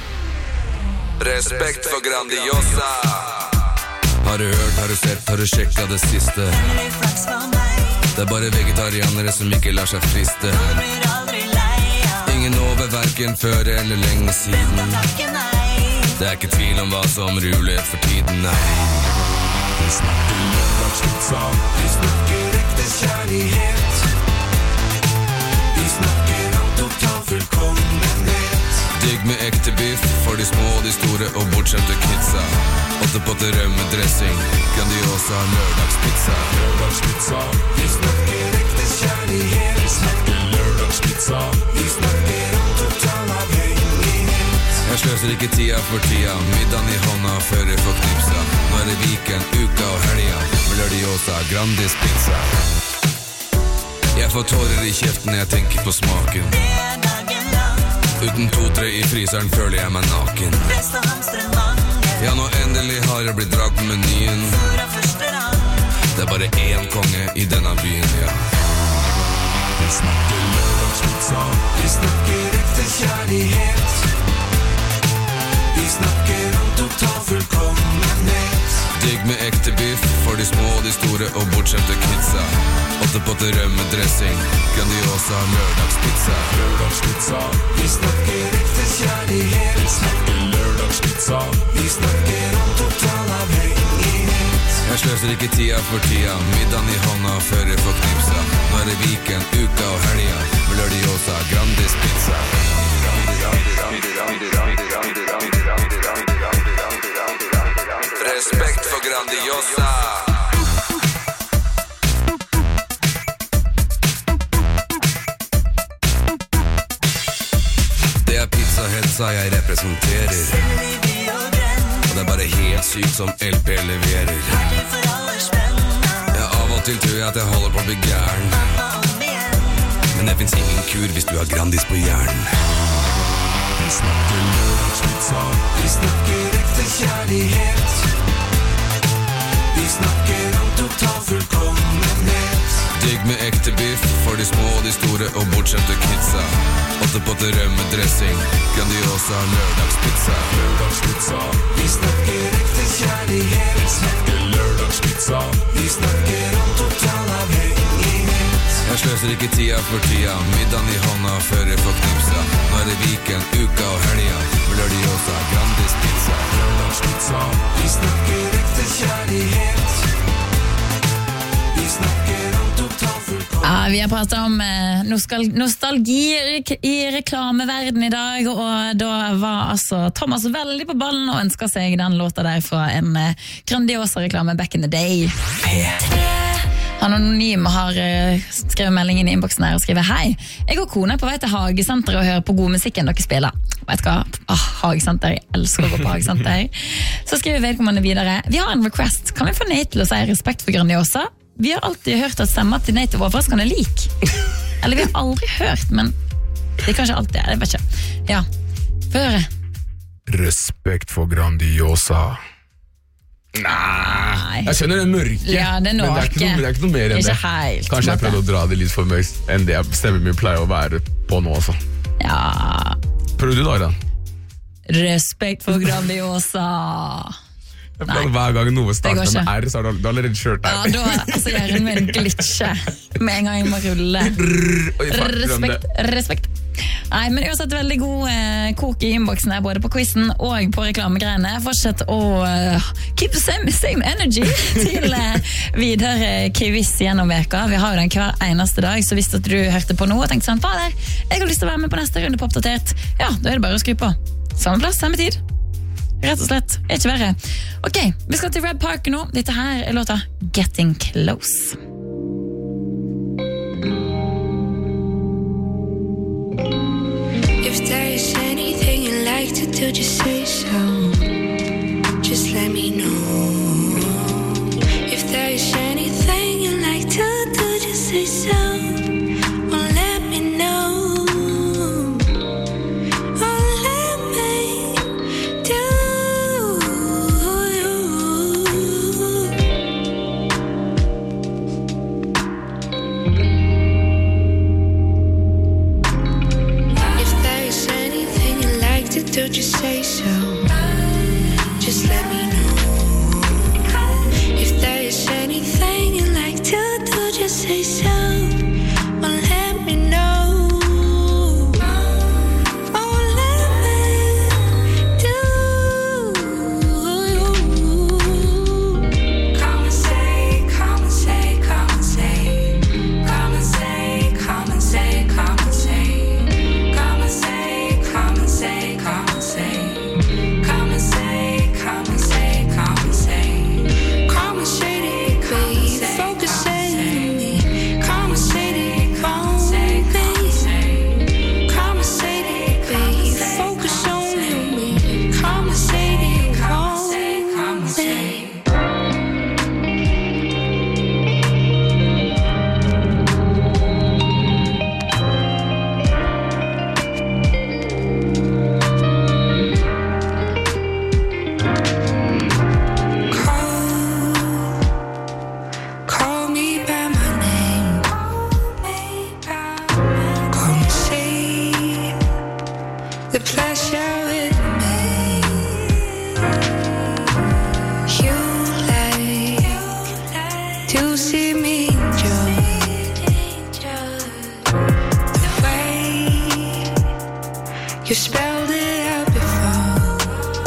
Respekt for Grandiosa. Har du hørt, har du sett, har du sjekket det siste? Det er bare vegetarianere som ikke lar seg friste. Ingen over hverken før eller lenge siden. Det er ikke tvil om hva som ruler for tiden, nei. Vi snakker lørdagspizza, vi snakker ekte kjærlighet. Vi snakker om total fullkommenhet. Digg med ekte biff for de små og de store og bortskjemte kidsa. Åtte potter rømmedressing, Grandiosa lørdagspizza. Lørdagspizza, vi snakker ekte kjærlighet. Vi snakker lørdagspizza, vi snakker om total avhengighet. Jeg sløser ikke tida for tida, middagen i hånda før jeg får knipsa. Nå er det weekend, uka og helga, med Lørdagspizza, Grandis pizza. Jeg får tårer i kjeften når jeg tenker på smaken. Uten to-tre i fryseren føler jeg meg naken. Ja, nå endelig har jeg blitt drag på menyen. Det er bare én konge i denne byen, ja. Vi snakker lørdagspizza, vi snakker ekte kjærlighet. Vi snakker om total fullkommenhet. Digg med ekte biff for de små og de store og bortskjemte kidsa. Åtte potter rømmedressing, Grandiosa lørdagspizza. Lørdagspizza, vi snakker ekte kjærlighet. Vi snakker lørdagspizza, vi snakker om total avhengighet. Jeg sløser ikke tida for tida, middagen i hånda før jeg får knipsa. Nå er det weekend, uka og helga, med Lørdagspizza, Grandis pizza. Respekt for Grandiosa. Det er pizzahetsa jeg representerer. Og det er bare helt sykt som L P leverer. Ja, av og til tror jeg at jeg holder på å bli gæren. Men det finnes ingen kur hvis du har Grandis på hjernen. Vi snakker lørdagspizza, vi snakker ekte kjærlighet. Vi snakker om total fullkommenhet. Digg med ekte biff for de små og de store og bortskjemte kidsa. Åtte potter rømmedressing, Grandiosa lørdagspizza. Lørdagspizza, vi snakker ekte kjærlighet. Vi snakker lørdagspizza, vi snakker om total avhengighet. Jeg sløser ikke tida for tida, middagen i hånda før jeg får knipsa. Nå er det weekend, uka og helga, med Lørdagspizza, Grandis pizza. Lørdagspizza, vi snakker ekte kjærlighet. Vi snakker om total fullkommenhet. Ja, vi har pratet om eh, nostal- nostalgi i reklameverden i dag, og da var altså Thomas veldig på ballen og ønsket seg den låta der fra en eh, Grandiosa-reklame back in the day. P tre Han anonym har uh, skrevet melding inn I innboksen her og skriver hei, jeg og kone er på vei til Hagesenter og hører på god musikken dere spiller. Vet du hva? Ah, Hagesenter, jeg elsker å gå på Hagesenter. Så skriver vedkommende videre, vi har en request, kan vi få Nate til å si respekt for Grandiosa? Vi har alltid hørt at stemmer til Nate var overraskende lik. Eller vi har aldri hørt, men det er kanskje alltid, jeg vet ikke. Ja, få høre. Respekt for Grandiosa. Nei, jeg skjønner den mørke, ja, det men det er, ikke noe, det er ikke noe mer enn det. Helt, Kanskje jeg prøvde å dra det litt for mørkt enn det jeg stemmer mye pleier å være på nå også. Ja. Prøv du da, Iran? Respekt for Grandiosa. Hver gang noe starter med R, så har du allerede kjørt der. Ja, da altså, hjernen min glitcher med en gang jeg må rulle. Respekt, respekt. Nei, men uansett veldig god eh, kok I innboksen her, både på quizen og på reklamegreiene. Fortsett å uh, keep the same, same energy til uh, videre quiz gjennom veka. Vi har jo den hver eneste dag, så hvis du hørte på noe og tenkte sånn, fader, jeg har lyst til å være med på neste runde på Oppdatert, ja, da er det bare å skru på. Samme plass, samme tid. Rett og slett, er ikke verre. Ok, vi skal til Red Park nå. Dette her er låta Getting Close. If there is anything you'd like to do, just say so. Just let me know. If there is anything you'd like to do, just say so. Or let me know. Or let me do. If there is anything you'd like to do, just say so. Just let me know. If there is anything you'd like to do, just say so. Or let me know. Or let me do. Come and say, come and say, come and say. Come and say, come and say, come and say. Come and say, come and say, come and say. Come and say, come and say, come and say. Come and say it, come and say, focus on me. Come and say it, come and say, come and say it, babe. Focus on me. Come and say it, come and say, come and say. Call me by my name. Come and see the pleasure with me. You like to see me enjoy the way you spelled it out before.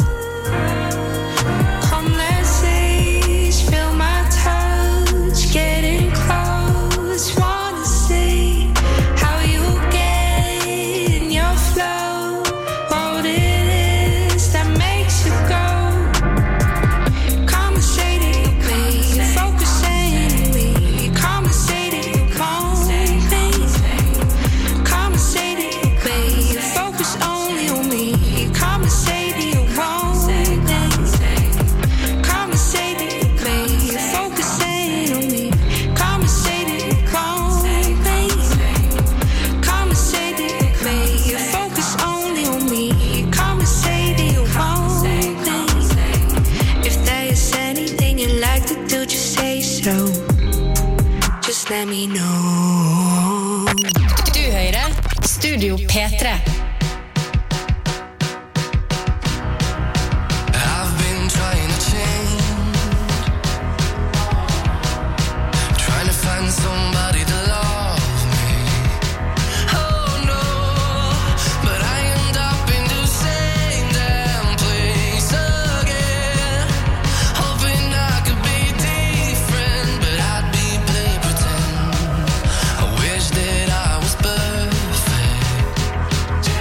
Come, let's see, feel my touch, getting close. Wanna see how you get in your flow. What it is that makes you go. Come and say it, babe. Focus on me. Come and say it, come babe. Come and say it, babe. Focus only on me. Come and say it, come babe. Come and say it, babe. Focus on me. Come and say it, come babe. Come and say it, babe. Focus only on me. Come and say it, come babe. If there is anything you'd like to do, just say so. Just let me know. Du hører Studio P tre. I've been trying to change, trying to find somebody to love me. Oh no, but I end up in the same damn place again. Hoping I could be different, but I'd be play pretend. I wish that I was perfect.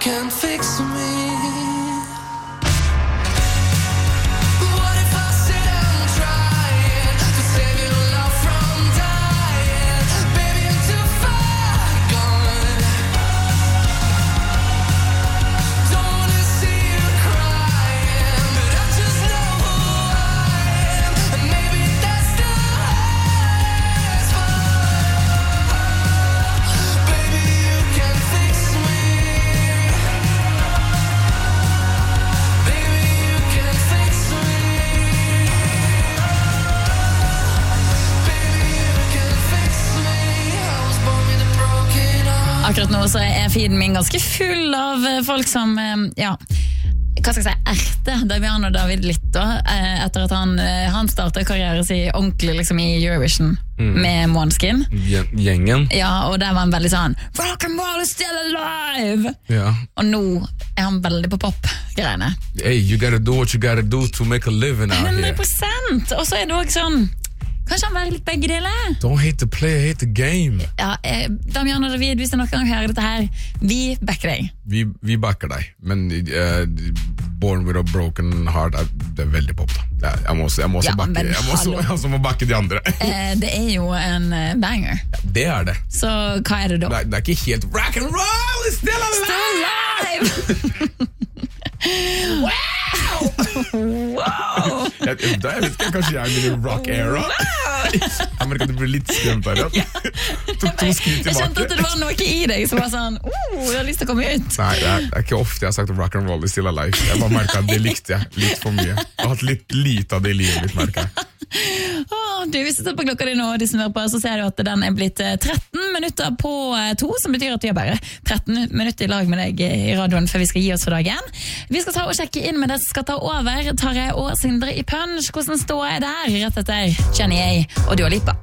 can fix me. Akkurat nå så er feeden min ganske full av folk som, ja, hva skal jeg si, erte Damian og David litt da, etter at han, han startet karrieren sin ordentlig liksom i Eurovision mm. med Måneskin. Gjengen. Ja, og der var han veldig sånn, rock and roll is still alive! Ja. Og nå er han veldig på pop-greiene. Hey, you gotta do what you gotta do to make a living out here. hundre prosent! Og så er det også sånn, kanskje han være litt begge deler? Don't hate the player, hate the game. Ja, eh, Damian og David, hvis det noen gang hører dette her, vi backer deg. Vi, vi backer deg, men uh, Born with a Broken Heart er, det er veldig pop da. Jeg, jeg må også, jeg må også ja, backe, jeg må også, jeg også må backe de andre. eh, det er jo en uh, banger. Ja, det er det. Så hva er det da? Det, det er ikke helt rock and roll is still alive! Still alive! Wow! Wow! jeg, jeg, da jeg vet ikke, kanskje jeg er i min rock era. Jeg merker at du blir litt skremt her. Ja. Tok to skritt tilbake. Jeg kjente at det var noe i deg som var sånn, oh, jeg har lyst til å komme ut. Nei, det er, det er ikke ofte jeg har sagt rock and roll is still alive. Jeg bare merket at det likte jeg litt for mye. Jeg har hatt litt lite av det i livet mitt, merker jeg. Oh, du, hvis du tar på klokka di nå, de som hører på, så ser du at den er blitt tretten minutter på to, som betyr at vi har bare tretten minutter i lag med deg i radioen før vi skal gi oss for dagen. Vi skal ta og sjekke inn med det som skal ta over. Tarjei og Sindre i Punch. Hvordan står jeg der rett etter Jenny A og Dua Lipa?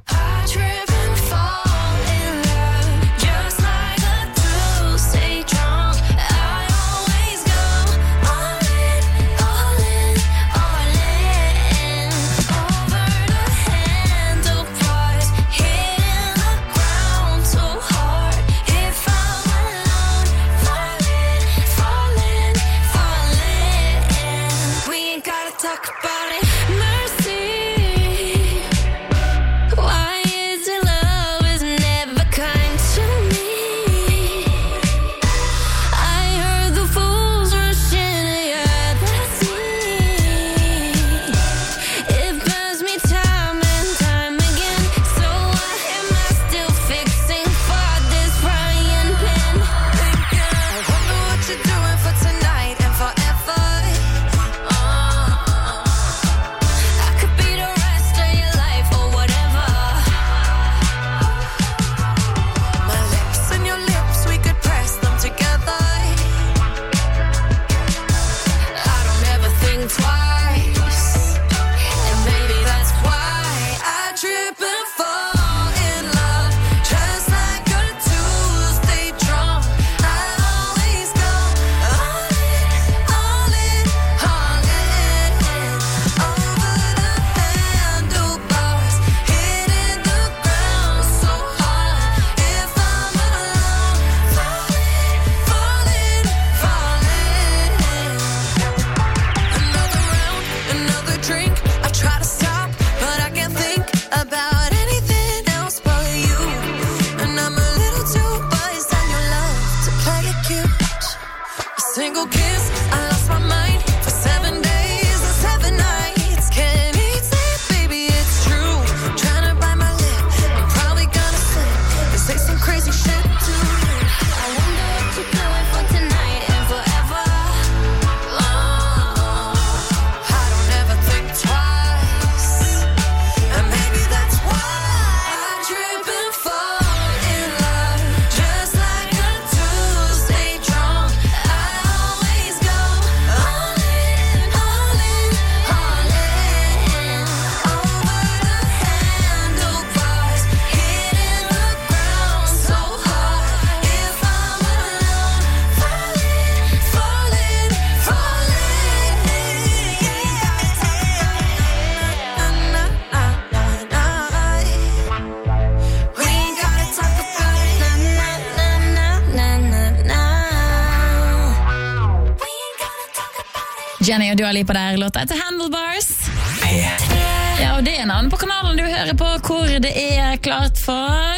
Jenny og Dua Lipa der, låta etter Handlebars. Ja, og det er navnet på kanalen du hører på, hvor det er klart for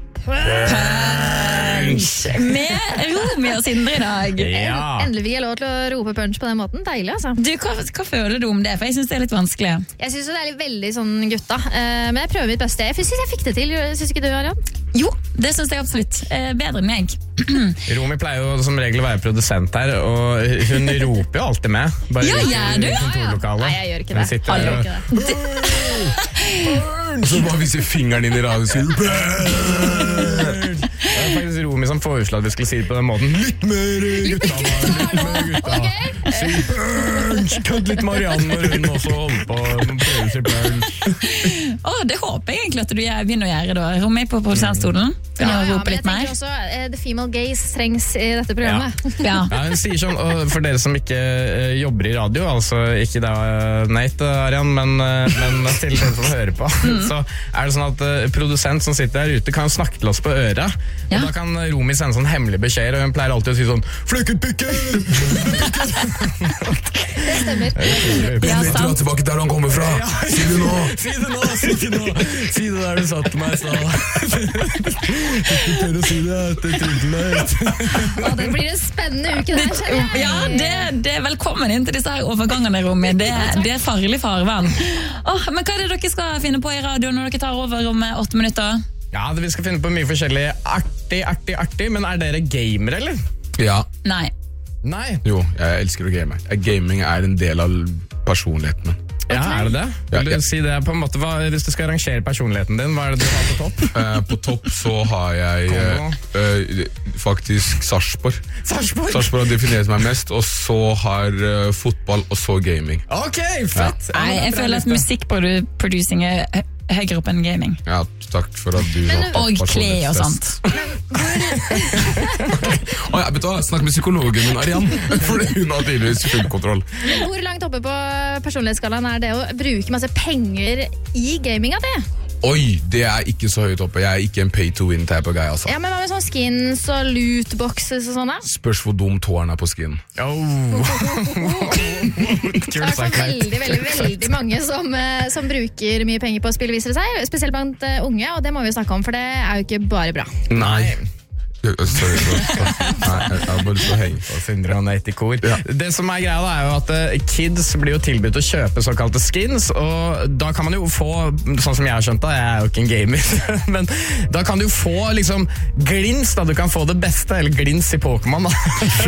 Punch med Romy og Sindre i dag. Ja. Endelig vil jeg lov til å rope punch på den måten. Deilig, altså. Du, hva, hva føler du om det? For jeg synes det er litt vanskelig. Jeg synes det er litt veldig sånn gutta, uh, men jeg prøver mitt beste. Jeg synes jeg fikk det til. Synes ikke du, Arian? Jo, det synes jeg absolutt. Uh, bedre enn meg. Romy pleier jo som regel å være produsent her, og hun roper jo alltid med. Bare ja, gjør du? Nei, jeg gjør ikke det. Sitter, jeg gjør ikke det. Så bare viser fingeren inn i radio og sier Det er faktisk Romy som foreslår at vi skulle si det på den måten. Litt mer gutta, litt mer gutta. Si Burns! Kødd litt Marianne når hun også holder på å prøve seg Burns. Åh, det håper jeg egentlig at du begynner å gjøre da. Romy på produsentstolen. Ja, ja, men jeg tenker også uh, The Female Gaze trengs i dette programmet. Ja. Ja. Ja, hun sier sånn, og for dere som ikke uh, jobber i radio, altså ikke da uh, Nate, Arian, men, uh, men til dere som hører på, mm. så er det sånn at uh, produsent som sitter der ute kan snakke til oss på øra, ja. Og da kan Romy sende sånn hemmelig beskjed, og hun pleier alltid å si sånn «Flekket pikken!» Det stemmer. Benny, dra tilbake der han kommer fra. Si det nå! Si det nå, si det nå! Si det der du satt til meg, så... Ikke tør å si det, det er tydelig. Det blir en spennende uke der, kjenner jeg. Ja, det, det er velkommen inn til disse her overgangene, Romy. Det, det er farlig farvann. Åh, men hva er det dere skal finne på i radio når dere tar over om åtte minutter? Ja, vi skal finne på mye forskjellig artig, artig, artig, men er dere gamer, eller? Ja. Nei. Nei? Jo, jeg elsker å game. Gaming er en del av personligheten min. Ja, er det det? Vil du ja, ja. si det på en måte, hva, hvis du skal rangere personligheten din, hva er det du har på topp? Uh, på topp så har jeg uh, uh, faktisk Sarpsborg. Sarpsborg? Sarpsborg har definert meg mest, og så har uh, fotball, og så gaming. Ok, fett! Ja. Nei, jeg føler at musikkproducing er høyere opp enn gaming. Ja, takk for at du men, og kle og sånt. Okay. Oh, ja, vet du hva, snakk med psykologen min, Arian, for hun har tydeligvis full kontroll. Men hvor langt oppe på personlighetsskalaen er det å bruke masse penger i gaminga det? Oi, det er ikke så høyt oppe. Jeg er ikke en pay to win type av guy, altså. Ja, men hva med sånn skins og lootboxes og sånn da? Spørs hvor dum tåren er på skin. Oh. Det er veldig, veldig, veldig mange som, som bruker mye penger på å spille, viser det seg. Spesielt blant uh, unge, og det må vi snakke om, for det er jo ikke bare bra. Nei. Sorry, sorry. Nei, jeg har bare lyst til å henge på Sindre og Nate i kor. Ja. Det som er greia da er jo at uh, kids blir jo tilbudt å kjøpe såkalte skins, og da kan man jo få, sånn som jeg har skjønt da, jeg er jo ikke en gamer, men da kan du jo få liksom glins da, du kan få det beste, eller glins i Pokémon da.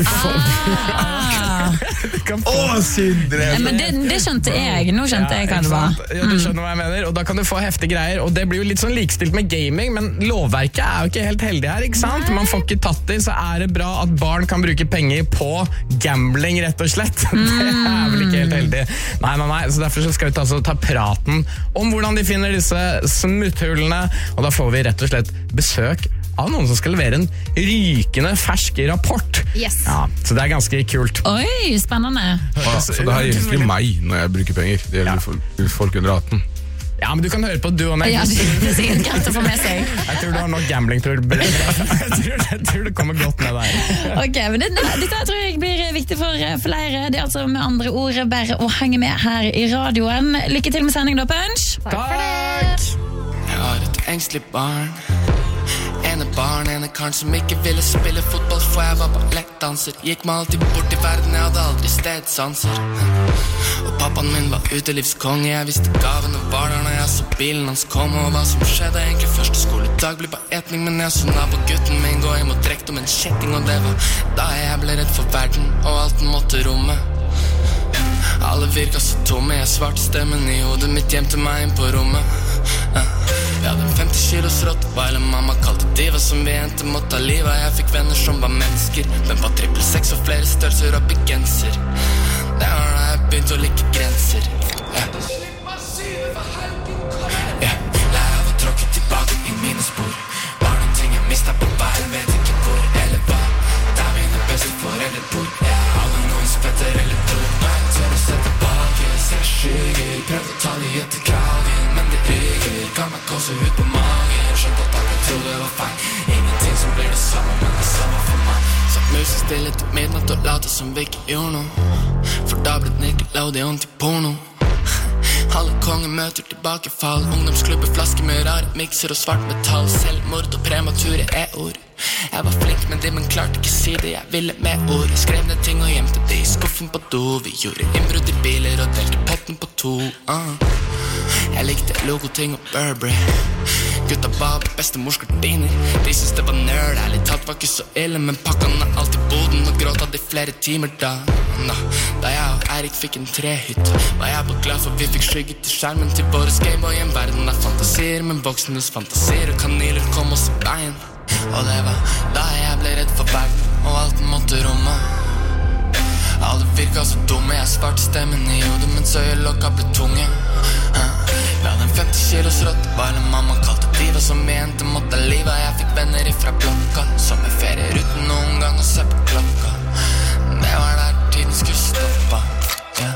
Ah. Åh, Sindre! Ja, men det, det skjønte jeg, nå skjønte ja, jeg hva det var. Ja, du skjønner hva jeg mener, og da kan du få heftige greier, og det blir jo litt sånn likestilt med gaming, men lovverket er jo ikke helt heldig her, ikke sant? Man får ikke tatt det, så er det bra at barn kan bruke penger på gambling, rett og slett. Mm. Det er vel ikke helt heldig. Nei, nei, nei, så derfor skal vi ta, så, ta praten om hvordan de finner disse smutthullene, og da får vi rett og slett besøk av noen som skal levere en rykende fersk rapport. Yes. Ja, så det er ganske kult. Oi, spennende. Ja, så det her gjelder ikke meg når jeg bruker penger. Det gjelder ja. folk under atten. Ja, men du kan høre på du og meg. Ja, det er sikkert greit å få med seg. Jeg tror du har nok gambling-trøbbel. Jeg, jeg tror det kommer godt med deg. Ok, men det, dette tror jeg blir viktig for flere. Det er altså med andre ord bare å henge med her i radioen. Lykke til med sending da, Punch. Takk for det. Jeg har et engstelig barn. Ene barn, ene karen som ikke ville spille fotball, for jeg var ballettdanser. Gikk meg alltid bort i verden, jeg hadde aldri stedsanser. Og pappaen min var utelivskonge, jeg visste gavene var der når jeg så bilen hans komme. Og hva som skjedde egentlig første skoledag ble bare etning, men jeg så nabogutten min gå hjem og drekte om en kjetting, og det var da jeg ble redd for verden, og alt den måtte romme. Alle virket så tomme, jeg svarte stemmen i hodet mitt hjem til meg inn på rommet. Vi hadde en femti kilos rottweiler, mamma kalte diva som vi endte måtte ha livet. Jeg fikk venner som var mennesker, den var trippel seks og flere størrelser opp i genser. Det var da jeg begynte å like grenser. Yeah. Yeah. Lær av å tråkke tilbake i mine spor. Var noen ting jeg mistet på veien, vet ikke hvor eller hva. Der mine beste foreldre bor. Jeg hadde noens fetter eller to. Jeg tør å se tilbake, ser skygger. Prøvde å ta de etter kragen, men det ryger. Kan meg kåse ut på magen. Skjønt at alt jeg trodde var feil. Ingenting som blir det samme, men det samme for meg. Satt muses stille til midnatt og late som vi ikke gjorde noe. For da ble det Nickelodeon til porno. Alle konger møter tilbakefall. Ungdomsklubber, flasker med rare mixer og svart metall. Selvmord og premature e-ord. Jeg var flink med det, men klarte ikke si det jeg ville med ord. Jeg skrev ned ting og gjemte det i skuffen på do. Vi gjorde innbrudd i biler og delte potten på to. uh. Jeg likte logoting og Burberry. Gutta var bestemors gardiner. De synes det var nerd, ærlig talt var ikke så ille. Men pakkan er alltid boden og gråt hadde flere timer da. Nå, da jeg og Erik fikk en trehytt, var jeg bare glad for vi fikk skygge til skjermen til våre Gameboy. En verden av fantasier, men voksnes fantasier og kaniler kom oss i bein. Og det var da jeg ble redd for verden, og alt måtte romme. Alle virket så dumme, jeg svarte stemmen i hodet, mens øyelokka ble tunge. Vi hadde en femti kilos rottweiler, mamma kalte diva som mente måtte liva. Jeg fikk venner ifra blokka, som en ferie uten noen gang å se på klokka. Det var der tiden skulle stoppa, ja.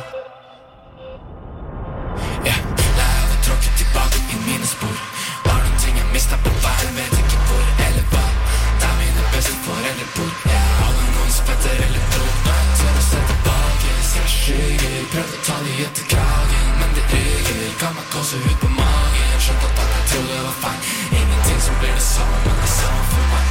Ja, la jeg hadde tråkket tilbake i mine spor. Var noen ting jeg mistet på veien, vet ikke hvor eller hva. Det er mine beste foreldre bor. Jeg hadde noens fetter eller bror. Nå jeg tør å se tilbake, ser skygger. Prøvde å ta de etter kragen, men det ryger. Kan meg kåse ut på magen. Skjønt at jeg trodde det var feil. Ingenting som blir det samme, men det samme for meg.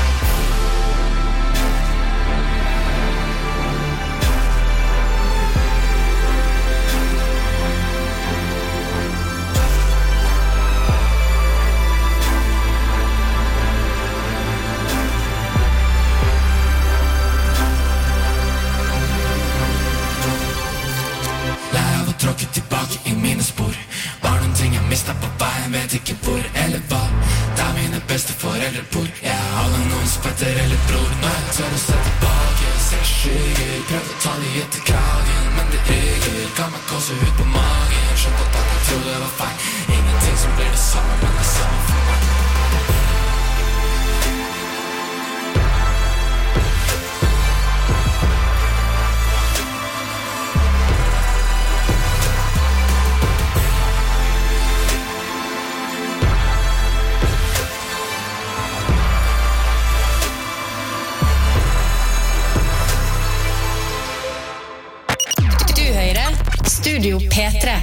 Tråkket tilbake i mine spor. Var noen ting jeg mistet på veien, vet ikke hvor eller hva. Det er mine beste foreldre bor. Jeg har noens fetter eller bror. Når jeg tør å se tilbake, ser skygger. Prøvde å ta de etter kragen, men det ryger. Kan meg kåse ut på magen. Skjønt at jeg trodde det var feil. Ingenting som blir det samme, men det samme for meg. Studio P tre.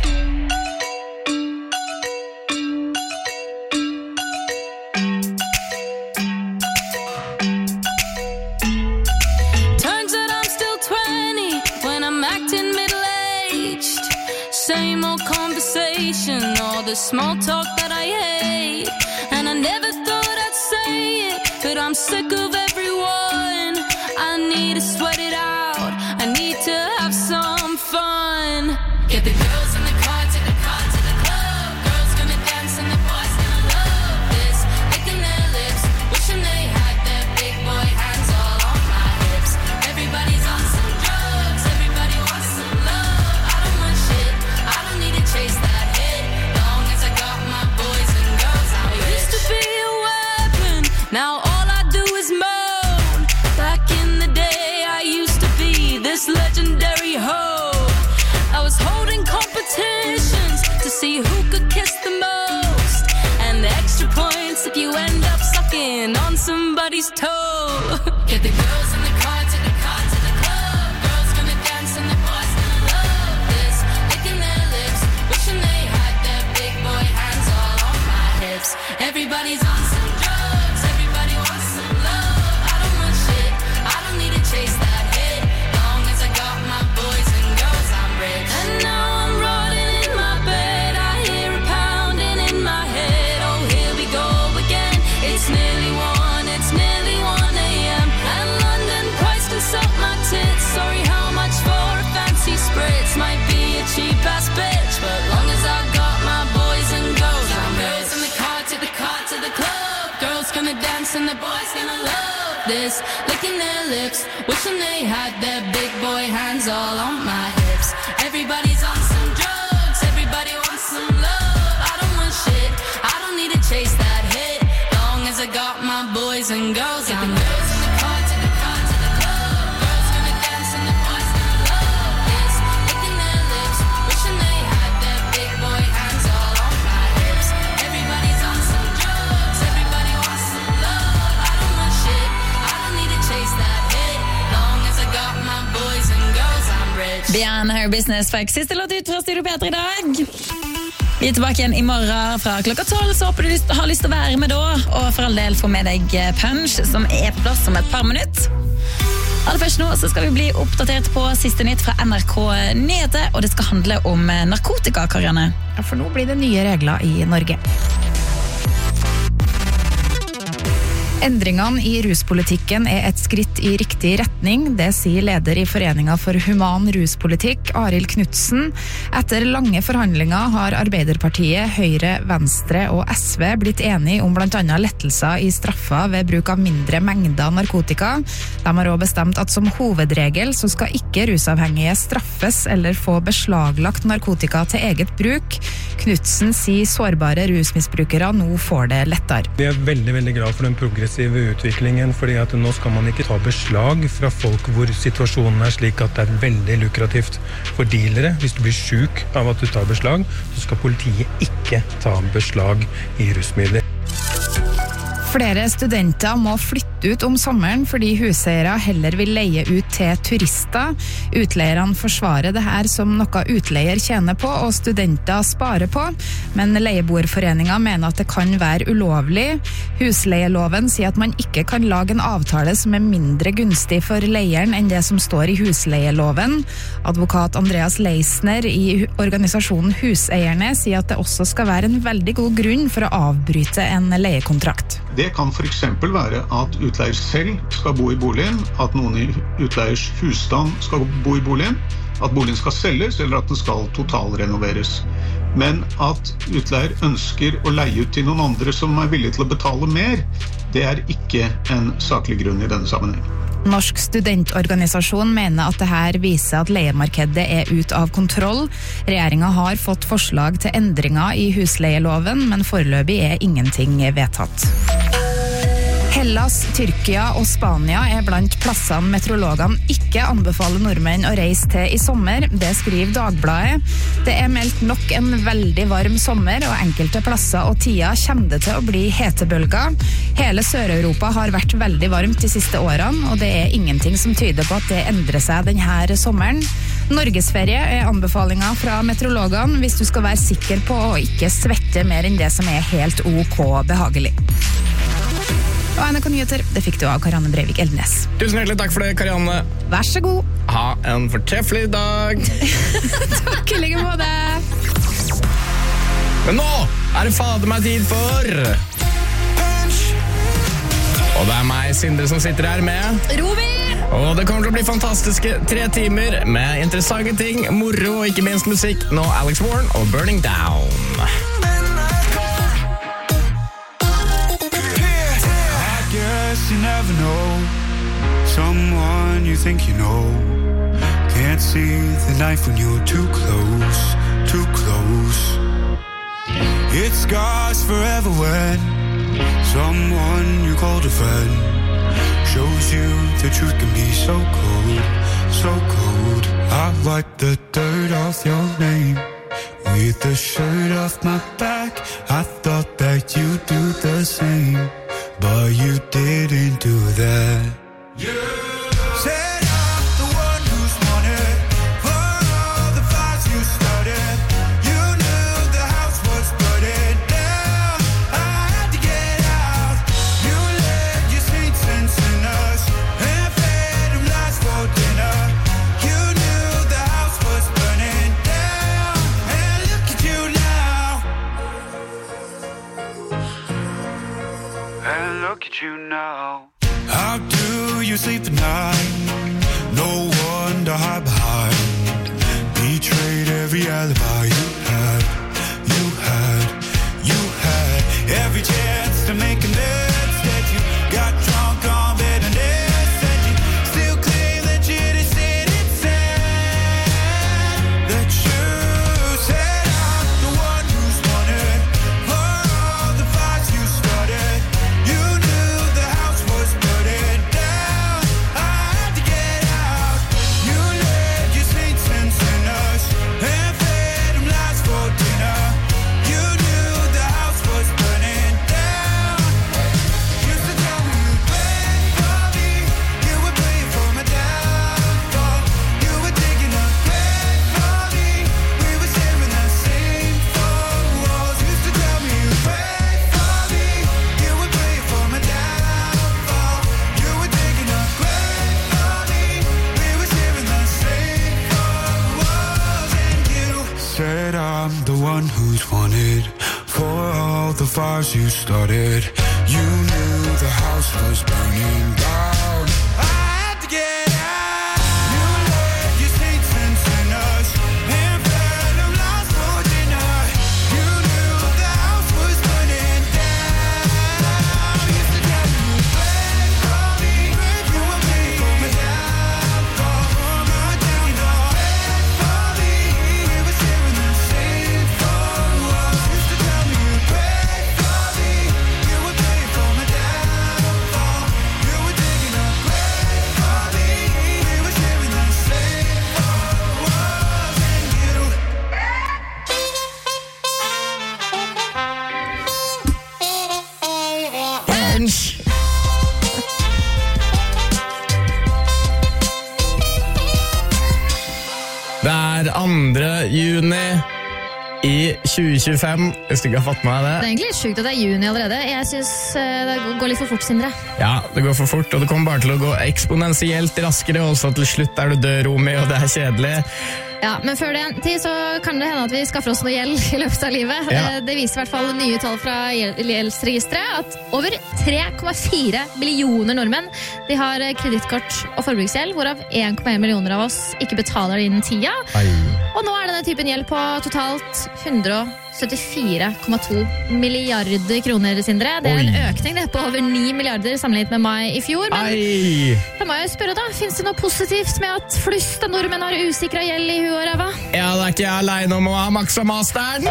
Turns out I'm still twenty when I'm acting middle-aged. Same old conversation, all the small talk that I hate. And I never thought I'd say it, but I'm sick of everyone. I need to sweat it out, I need to have some fun. Get the girls in the car, to the car, to the club. Girls gonna dance and the boys gonna love this. Licking their lips, wishing they had their big boy hands all on my hips. Everybody's on some drugs, everybody wants some love. I don't want shit, I don't need to chase that hit. Long as I got my boys and girls, I'm rich. I used to be a weapon, now all I do is moan. Back in the day, I used to be this legendary hoe. I was holding competitions to see who could kiss the most. And the extra points if you end up sucking on somebody's toe. Get the girls in the car, to the car, to the club. Girls gonna dance and the boys gonna love this. Licking their lips, wishing they had their big boy hands all on my hips. Everybody's on some drugs, everybody wants some love. I don't want shit, I don't need to chase that hit. Long as I got my boys and girls, I'm rich. And now I'm rotting in my bed, I hear a pounding in my head. Oh, here we go again. It's nearly one, it's nearly one a.m. And London price can suck my tits. Sorry, how much for a fancy spritz? Might be a cheap-ass bitch, but long as I got my boys and girls, I'm rich. Girls in the car, to the car, to the club. Girls gonna dance and the boys gonna love this. Licking their lips, wishing they had their big boy hands all on my hips. Everybody's on some drugs, everybody wants some love. I don't want shit, I don't need to chase that hit. Long as I got my boys and girls, I'm rich. In the car, to the car, to the club. Girls gonna dance and the boys gonna love this. Licking their lips, wishing they had their big boy hands all on my hips. Everybody's on some drugs, everybody wants some love. I don't want shit, I don't need to chase that hit. Beyond Her Business fikk siste låt ut fra Studio Peter i dag. Vi er tilbake igjen i morgen fra klokka tolv, så håper du har lyst til å være med da, og for all del få med deg Punch, som er på plass om et par minutter. Aller først nå så skal vi bli oppdatert på siste nytt fra N R K Nyheter, og det skal handle om narkotika, Karianne. Ja, for nå blir det nye regler i Norge. Endringene i ruspolitikken er et skritt i riktig retning, det sier leder i Foreningen for human ruspolitikk, Arild Knudsen. Etter lange forhandlinger har Arbeiderpartiet, Høyre, Venstre og S V blitt enige om blant annet lettelser i straffa ved bruk av mindre mengder narkotika. De har også bestemt at som hovedregel så skal ikke rusavhengige straffes eller få beslaglagt narkotika til eget bruk. Knudsen sier sårbare rusmisbrukere nå får det lettere. Vi er veldig, veldig glad for den progressive utviklingen, fordi at nå skal man ikke ta beslag fra folk hvor situasjonen er slik at det er veldig lukrativt for dealere. Hvis du blir syk av at du tar beslag, så skal politiet ikke ta beslag i rusmidler. Flere studenter må flytte ut om sommeren fordi huseiere heller vil leie ut til turister. Utleierne forsvarer det her som noe utleier tjener på og studenter sparer på, men leieboerforeningen mener at det kan være ulovlig. Husleieloven sier at man ikke kan lage en avtale som er mindre gunstig for leieren enn det som står i husleieloven. Advokat Andreas Leisner i organisasjonen Huseierne sier at det også skal være en veldig god grunn for å avbryte en leiekontrakt. Det kan for eksempel være at utleier selv skal bo i boligen, at noen i utleiers husstand skal bo i boligen, at boligen skal selges eller at den skal totalrenoveres. Men at utleier ønsker å leie ut til noen andre som er villige til å betale mer, det er ikke en saklig grunn i denne sammenhengen. Norsk studentorganisasjon mener at dette viser at leiemarkedet er ut av kontroll. Regjeringen har fått forslag til endringer i husleieloven, men foreløpig er ingenting vedtatt. Hellas, Tyrkia og Spania er blant plassene meteorologene ikke anbefaler nordmenn å reise til i sommer. Det skriver Dagbladet. Det er meldt nok en veldig varm sommer, og enkelte plasser og tider kommer det til å bli hetebølger. Hele Sør-Europa har vært veldig varmt de siste årene, og det er ingenting som tyder på at det endrer seg denne sommeren. Norgesferie er anbefalinger fra meteorologene hvis du skal være sikker på å ikke svette mer enn det som er helt ok behagelig. Og N R K Nyheter, det fikk du av Karianne Breivik Eldnes. Tusen hjertelig takk for det, Karianne. Vær så god. Ha en fortreffelig dag. Takk i like måte. Men nå er det fader meg tid for Punch. Og det er meg, Sindre, som sitter her med Rovi. Og det kommer til å bli fantastiske tre timer med interessante ting, moro og ikke minst musikk. Nå Alex Warren og Burning Down. You never know someone you think you know. Can't see the knife when you're too close, too close. It scars forever when someone you called a friend shows you the truth can be so cold, so cold. I wipe the dirt off your name with the shirt off my back. I thought that you'd do the same, but you didn't do that. You set up the one who's wanted for all the fights you started. You knew the house was burning down. I had to get out. You led your saints and sinners and fed them lies for dinner. You knew the house was burning down. And look at you now. And look at you now. How do you sleep at night? No one to hide behind. Betrayed every alibi you had, you had, you had. Every chance to make amends. Instead you got drunk on bitterness. And you still claim that you just didn't say that you set out the one who's wanted for all the fights you started. You knew the house was burning down. I had to get out. You led your saints and sinners and fed one who's wanted for all the fires you started. You knew the house was burning down. I had to get out. You left your saints and sinners and fed them last for dinner. You knew the house was burning down. You used to tell me you prayed for me. You were praying for my downfall, for my downfall. Prayed for me. We were sharing the same four walls. Used to tell me you prayed for me. You were praying for my downfall. You were digging a grave for me. We were sharing the same four walls, and you. Bench. Det er andre juni i tjue tjuefem, hvis du ikke har fått med deg Det det. er egentlig litt sjukt at det er juni allerede. Jeg synes eh, det går litt for fort, Sindre. Ja, det går for fort, og det kommer bare til å gå eksponentielt raskere, og så til slutt er du død, Romy, og det er kjedelig. Ja, men før den tid så kan det hende at vi skaffer oss noe gjeld i løpet av livet. Ja. Eh, Det viser i hvert fall nye tall fra gjel- gjeldsregisteret at over tre komma fire millioner nordmenn de har eh, kredittkort og forbruksgjeld, hvorav en komma en millioner av oss ikke betaler det innen tida. Og nå er denne typen gjeld på totalt hundre og syttifire komma to milliarder kroner, Sindre. Det er en Oi. økning det på over ni milliarder sammenlignet med mai i fjor. Men Ei. da må jeg spørre da, finnes det noe positivt med at flust av nordmenn har usikret gjeld i huet og ræva? Ja, det er ikke jeg alene om å ha maksa masteren.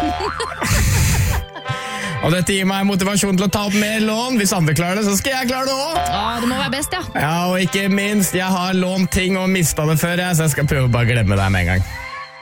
Og dette gir meg motivasjon til å ta opp mer lån. Hvis andre klarer det, så skal jeg klare det også. Ja, det må være best, ja. Ja, og ikke minst, jeg har lånt ting og mistet det før, jeg, så jeg skal prøve å bare glemme det med en gang.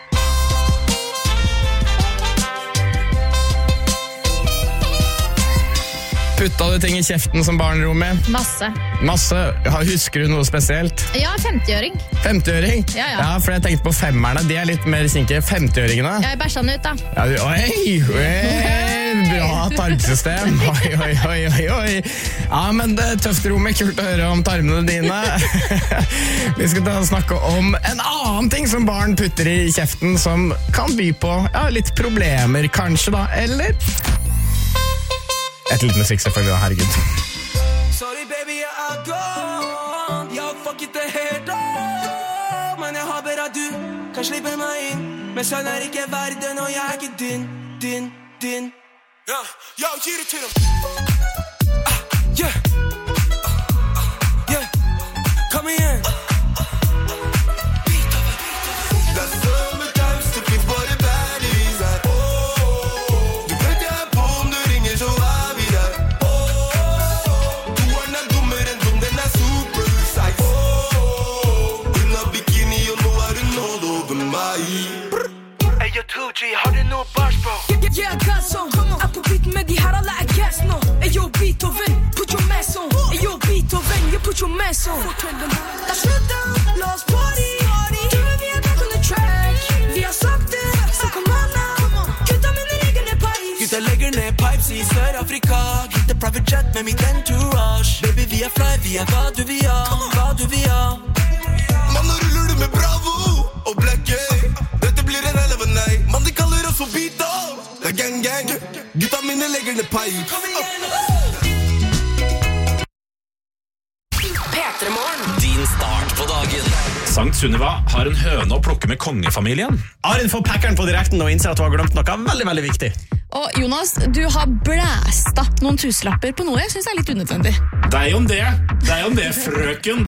Putta du ting i kjeften som barn, Romy? Masse. Masse. Ha- Husker du noe spesielt? Ja, femtiøring. femtiøring? Ja, ja. For jeg tenkte på femmerne. De er litt mer kinkige. femtiøringene? Jeg bæsja den ut, da. Ja, du, oi, oi, bra tarmsystem. Oi, oi, oi, oi, oi. Ja, men det er tøft, Romy. Kult å høre om tarmene dine. Vi skal da snakke om en annen ting som barn putter i kjeften, som kan by på ja, litt problemer, kanskje da, eller? Et litt musikk, selvfølgelig, da, herregud. Sorry baby, jeg er gone. Jeg har fucket det helt opp. Men jeg håper at du kan slippe meg inn. Men sånn er ikke verden, og jeg er ikke din, din, din. Ja, yo, gi det til dem. Ah, yeah. Ah, yeah. Kom igjen. Det er summertime, stikker bare baddies her. Du vet jeg er på om du ringer, så er vi der. Toeren er dummere enn dum, den er super size. Hun har bikini, og nå er hun all over meg. Hey, yo, two G, har du noe bars, bro? Yeah, yeah, I got some. Jeg på beat med de her alle er gas nå. Hey, yo, Beethoven, put your mess on. Hey, yo, Beethoven, you put your mess on. Det er slutt da, la oss party. Du vet vi er back on the track. Vi har sagt det, så kom an da. Gutta mine legger ned pipes. Gutta legger ned pipes i Sør-Afrika. Gitt a private jet med mitt entourage. Baby, vi er fly, vi er hva du vil ha, hva du vil ha. Man, nå ruller du med Bravo og Black A. Dette blir en hell of a night. Man, de kaller oss for Bita. Det er gang, gang. Gutta mine legger ned pipes. Din start på dagen. Sankt Sunniva har en høne å plukke med kongefamilien. Arin får packeren på direkten og innser at du har glemt noe veldig, veldig viktig. Og Jonas, du har blæsta noen tusenlapper på noe jeg synes er litt unødvendig. Det er jo om det. Det er jo om det, frøken.